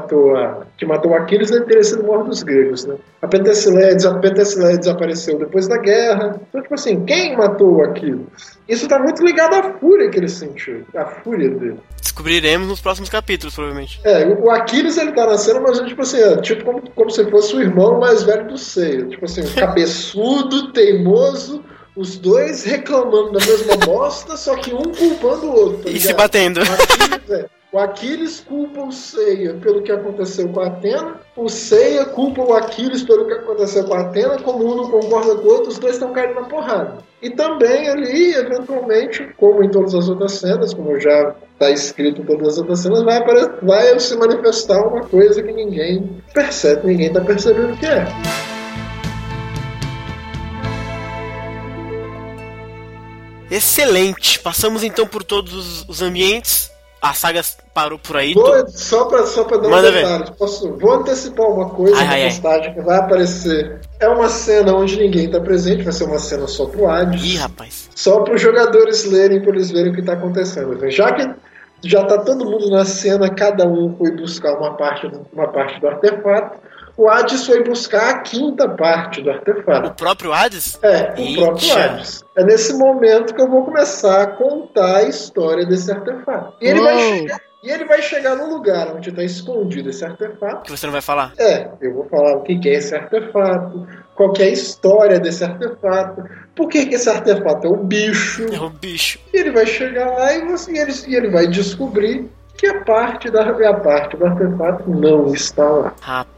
Speaker 3: o Aquiles, ele teria sido morto dos gregos, né? A Penthesilea desapareceu depois da guerra. Então, tipo assim, quem matou o Aquiles? Isso tá muito ligado à fúria que ele sentiu, à fúria dele.
Speaker 1: Descobriremos nos próximos capítulos, provavelmente.
Speaker 3: O Aquiles, ele tá nascendo, mas tipo assim, como se fosse o irmão mais velho do Seiya. Tipo assim, cabeçudo, teimoso, os dois reclamando da mesma bosta, só que um culpando o outro. Tá
Speaker 1: e se batendo.
Speaker 3: O Aquiles culpa o Seiya pelo que aconteceu com a Athena. O Seiya culpa o Aquiles pelo que aconteceu com a Athena. Como um não concorda com o outro, os dois estão caindo na porrada. E também ali, eventualmente, como em todas as outras cenas, como já está escrito em todas as outras cenas, vai se manifestar uma coisa que ninguém percebe, ninguém está percebendo o que é.
Speaker 1: Excelente. Passamos então por todos os ambientes. A saga parou por aí.
Speaker 3: Só pra dar um detalhe. Vou antecipar uma coisa na postagem que vai aparecer. É uma cena onde ninguém tá presente. Vai ser uma cena só pro Hades.
Speaker 1: Ih, rapaz.
Speaker 3: Só para os jogadores lerem, para eles verem o que tá acontecendo. Já que já tá todo mundo na cena, cada um foi buscar uma parte do artefato. O Hades foi buscar a quinta parte do artefato.
Speaker 1: O próprio Hades?
Speaker 3: É, o próprio Hades. É nesse momento que eu vou começar a contar a história desse artefato. E ele vai chegar num lugar onde está escondido esse artefato.
Speaker 1: Que você não vai falar?
Speaker 3: Eu vou falar o que é esse artefato, qual que é a história desse artefato, por que esse artefato é um bicho.
Speaker 1: É um bicho.
Speaker 3: E ele vai chegar lá e ele vai descobrir que a parte do artefato não está lá.
Speaker 1: Rapaz.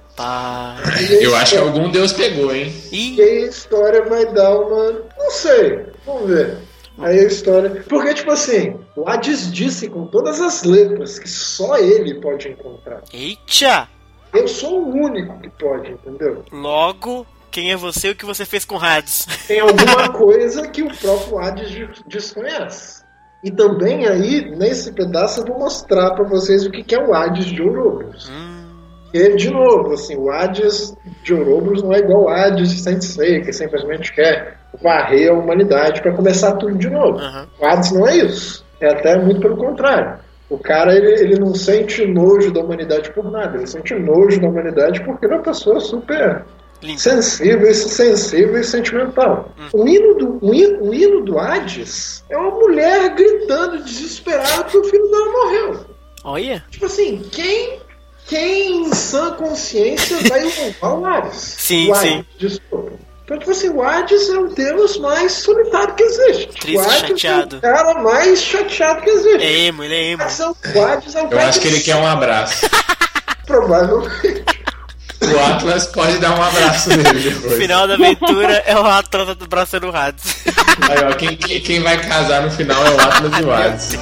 Speaker 2: Eu acho que algum deus pegou, hein?
Speaker 3: E aí a história vai dar uma... Não sei, vamos ver. Aí a história... Porque, tipo assim, o Hades disse com todas as letras que só ele pode encontrar.
Speaker 1: Eita!
Speaker 3: Eu sou o único que pode, entendeu?
Speaker 1: Logo, quem é você e o que você fez com o Hades?
Speaker 3: Tem alguma coisa que o próprio Hades desconhece. E também aí, nesse pedaço, eu vou mostrar pra vocês o que é o Hades de Ouroboros. E, de novo, assim, o Hades de Ouroboros não é igual o Hades de Saint Seiya, que simplesmente quer varrer a humanidade para começar tudo de novo. O Hades não é isso. É até muito pelo contrário. O cara, ele não sente nojo da humanidade por nada. Ele sente nojo da humanidade porque ele é uma pessoa super sensível e sentimental. O hino do Hades é uma mulher gritando desesperada que o filho dela morreu.
Speaker 1: Olha.
Speaker 3: Tipo assim, quem em sã consciência vai louvar o Hades?
Speaker 1: Sim,
Speaker 3: o Hades,
Speaker 1: sim.
Speaker 3: Desculpa. Então, tipo assim, o Hades é o deus mais solitário que existe.
Speaker 1: Triste,
Speaker 3: o Hades
Speaker 1: chateado.
Speaker 3: É o cara mais chateado que existe.
Speaker 1: É emo, ele é emo.
Speaker 3: O Hades é o
Speaker 2: Eu acho que ele quer um abraço.
Speaker 3: Provavelmente.
Speaker 2: O Atlas pode dar um abraço nele depois.
Speaker 1: No final da aventura é o Atlas abraçando o Hades.
Speaker 2: Aí, ó, quem vai casar no final é o Atlas e o Hades.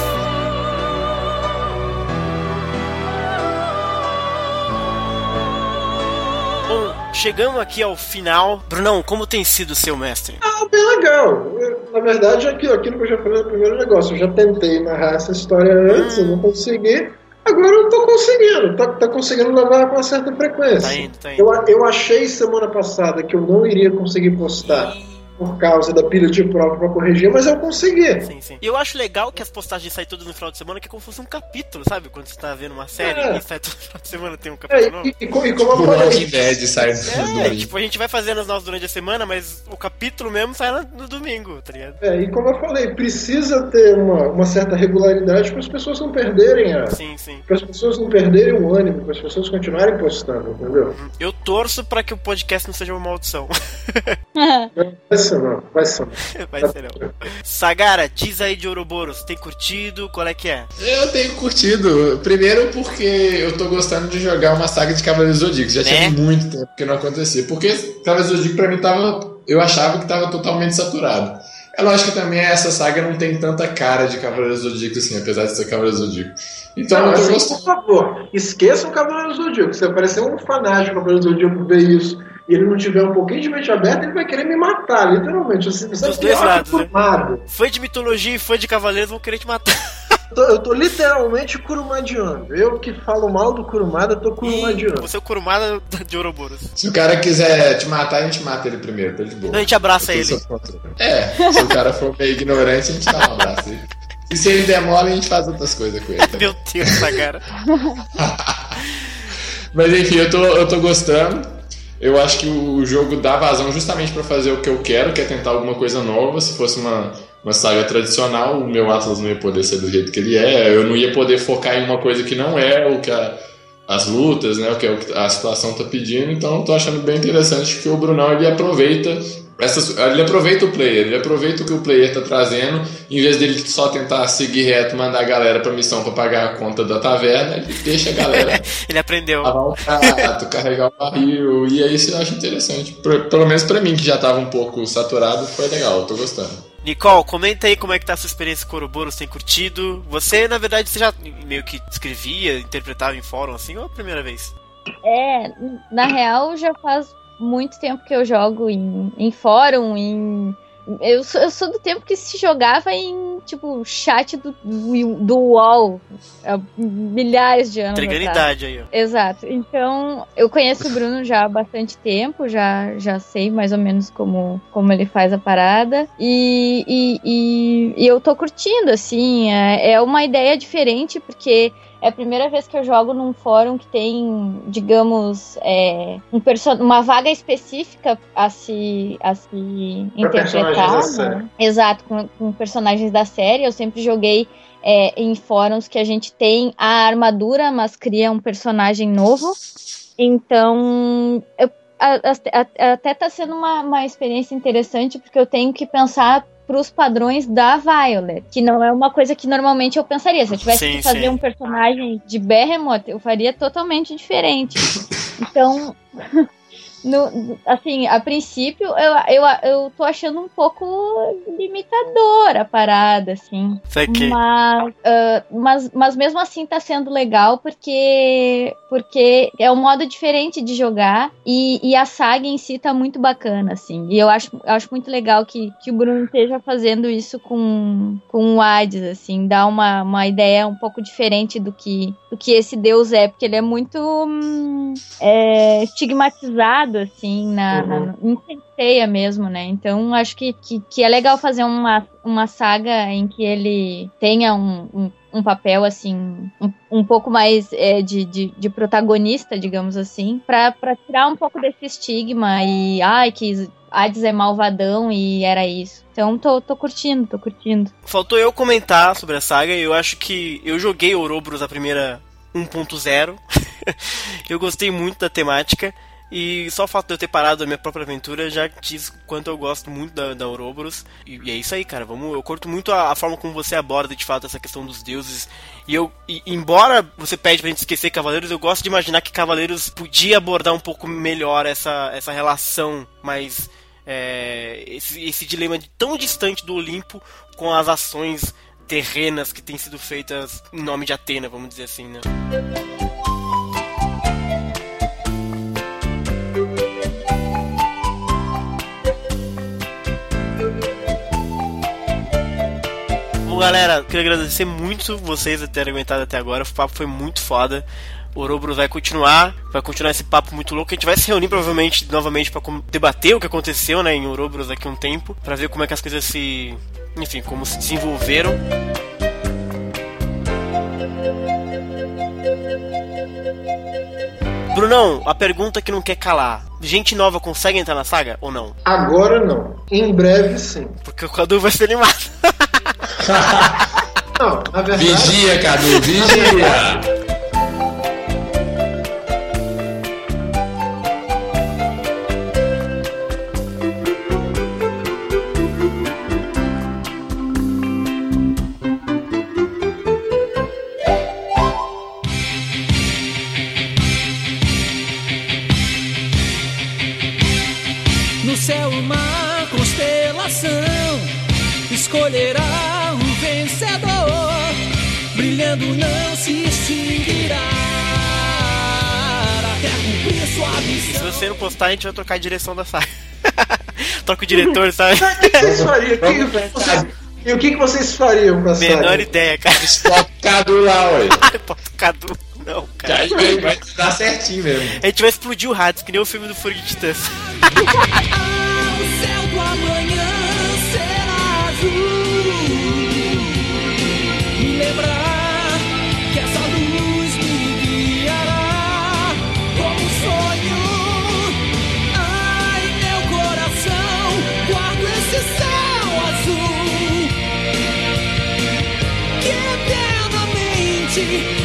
Speaker 1: Chegamos aqui ao final. Brunão, como tem sido o seu mestre?
Speaker 3: Bem legal. Na verdade, aquilo que eu já falei no primeiro negócio. Eu já tentei narrar essa história antes, eu não consegui. Agora eu tô conseguindo. Tá conseguindo levar com uma certa frequência.
Speaker 1: Tá indo.
Speaker 3: Eu achei semana passada que eu não iria conseguir postar por causa da pilha de prova pra corrigir, mas eu consegui.
Speaker 1: Sim. E eu acho legal que as postagens saem todas no final de semana, que é como se fosse um capítulo, sabe? Quando você tá vendo uma série e sai todo final de semana tem um capítulo novo.
Speaker 3: E como eu
Speaker 2: O
Speaker 3: falei...
Speaker 2: Walking Dead sai no domingo.
Speaker 1: Tipo, a gente vai fazendo as nossas durante a semana, mas o capítulo mesmo sai no domingo, tá ligado?
Speaker 3: E como eu falei, precisa ter uma certa regularidade para as pessoas não perderem
Speaker 1: Sim.
Speaker 3: para as pessoas não perderem o ânimo, para as pessoas continuarem postando, entendeu?
Speaker 1: Eu torço pra que o podcast não seja uma maldição.
Speaker 3: Vai ser não.
Speaker 1: Vai ser não. Sagara, diz aí de Ouroboros, tem curtido? Qual é que é?
Speaker 2: Eu tenho curtido. Primeiro porque eu tô gostando de jogar uma saga de Cavaleiros do Zodíaco. Já tinha muito tempo que não acontecia. Porque Cavaleiros do Zodíaco pra mim eu achava que tava totalmente saturado. É lógico que também essa saga não tem tanta cara de Cavaleiros do Zodíaco assim, apesar de ser Cavaleiros do Zodíaco. Então eu tô gostando.
Speaker 3: Por favor, esqueça o Cavaleiros do Zodíaco. Se aparecer um fanático do Cavaleiros do Zodíaco ver isso e ele não tiver um pouquinho de mente aberta, ele vai querer me matar, literalmente. Assim,
Speaker 1: dos dois lados, né? Fã de mitologia e fã de cavaleiros vão querer te matar.
Speaker 3: Eu tô literalmente curumadiando. Eu que falo mal do Kurumada, eu tô curumadiando.
Speaker 1: Você é o Kurumada de Ouroboros.
Speaker 2: Se o cara quiser te matar, a gente mata ele primeiro, tá de boa.
Speaker 1: Não, a gente abraça ele.
Speaker 2: Se o cara for meio ignorante, a gente dá um abraço. E se ele demora, a gente faz outras coisas com ele.
Speaker 1: Meu Deus, essa cara.
Speaker 2: Mas enfim, eu tô gostando. Eu acho que o jogo dá vazão justamente pra fazer o que eu quero, que é tentar alguma coisa nova. Se fosse uma saga tradicional, o meu Atlas não ia poder ser do jeito que ele é. Eu não ia poder focar em uma coisa que não é o que as lutas, né, o que a situação tá pedindo. Então eu tô achando bem interessante que o Brunão ele aproveita Ele aproveita o player, ele aproveita o que o player tá trazendo, em vez dele só tentar seguir reto, mandar a galera pra missão pra pagar a conta da taverna, ele deixa a galera
Speaker 1: Ele aprendeu.
Speaker 2: lavar o prato, carregar o barril, e é isso que eu acho interessante. Pelo menos pra mim, que já tava um pouco saturado, foi legal, eu tô gostando.
Speaker 1: Nicole, comenta aí como é que tá a sua experiência com o Ouroboros, tem curtido? Você, na verdade, você já meio que escrevia, interpretava em fórum assim, ou é a primeira vez?
Speaker 5: Na real, já faz muito tempo que eu jogo em fórum, eu sou do tempo que se jogava em, tipo, chat do UOL, há milhares de anos
Speaker 1: Entregando
Speaker 5: atrás.
Speaker 1: idade aí, ó.
Speaker 5: Exato. Então, eu conheço o Bruno já há bastante tempo, já sei mais ou menos como ele faz a parada. E eu tô curtindo, assim, é uma ideia diferente, porque é a primeira vez que eu jogo num fórum que tem, digamos, uma vaga específica a se interpretar, né? Exato, com personagens da série. Eu sempre joguei em fóruns que a gente tem a armadura, mas cria um personagem novo. Então, até tá sendo uma experiência interessante, porque eu tenho que pensar pros padrões da Violet, que não é uma coisa que normalmente eu pensaria. Se eu tivesse que fazer um personagem de Behemoth, eu faria totalmente diferente. Então, assim, a princípio, eu tô achando um pouco limitadora a parada, assim. Mas mesmo assim tá sendo legal, porque é um modo diferente de jogar, e a saga em si tá muito bacana, assim. E eu acho muito legal que o Bruno esteja fazendo isso com o Hades, assim, dá uma ideia um pouco diferente do que esse deus é, porque ele é muito estigmatizado, assim, em Senseia mesmo, né? Então, acho que é legal fazer uma saga em que ele tenha um papel, assim, um pouco mais de protagonista, digamos assim, pra tirar um pouco desse estigma que Hades é malvadão e era isso. Então, tô curtindo.
Speaker 1: Faltou eu comentar sobre a saga, eu acho que eu joguei Ouroboros a primeira 1.0, eu gostei muito da temática, e só o fato de eu ter parado a minha própria aventura já diz quanto eu gosto muito da Ouroboros. E é isso aí, cara. Eu curto muito a forma como você aborda, de fato, essa questão dos deuses. E embora você pede pra gente esquecer Cavaleiros, eu gosto de imaginar que Cavaleiros podia abordar um pouco melhor essa relação mais... esse dilema tão distante do Olimpo com as ações terrenas que têm sido feitas em nome de Atena, vamos dizer assim, né? Bom, galera, queria agradecer muito vocês por terem aguentado até agora. O papo foi muito foda. O Ouroboros vai continuar esse papo muito louco. A gente vai se reunir provavelmente novamente para debater o que aconteceu, né, em Ouroboros daqui a um tempo, para ver como é que as coisas como se desenvolveram. Brunão, a pergunta que não quer calar: gente nova consegue entrar na saga ou não?
Speaker 3: Agora não. Em breve sim.
Speaker 1: Porque o Cadu vai ser animado.
Speaker 3: Não, na verdade...
Speaker 2: Vigia, Cadu, vigia!
Speaker 6: No céu uma constelação escolherá um vencedor, brilhando não se extinguirá até cumprir sua
Speaker 1: E se
Speaker 6: missão.
Speaker 1: você não postar, a gente vai trocar a direção da saga. Troca o diretor, sabe?
Speaker 3: E o que vocês fariam com a saga?
Speaker 1: Menor ideia, cara.
Speaker 2: Explode o Cadu lá, ué.
Speaker 1: Cadu, não,
Speaker 2: Que
Speaker 1: cara.
Speaker 2: aí vai dar certinho mesmo.
Speaker 1: A gente vai explodir o Hades, que nem o filme do Fúria de Titãs.
Speaker 6: O céu do amanhã será azul. Me lembrar que essa luz me guiará como um sonho. Ai, meu coração, guardo esse céu azul que eternamente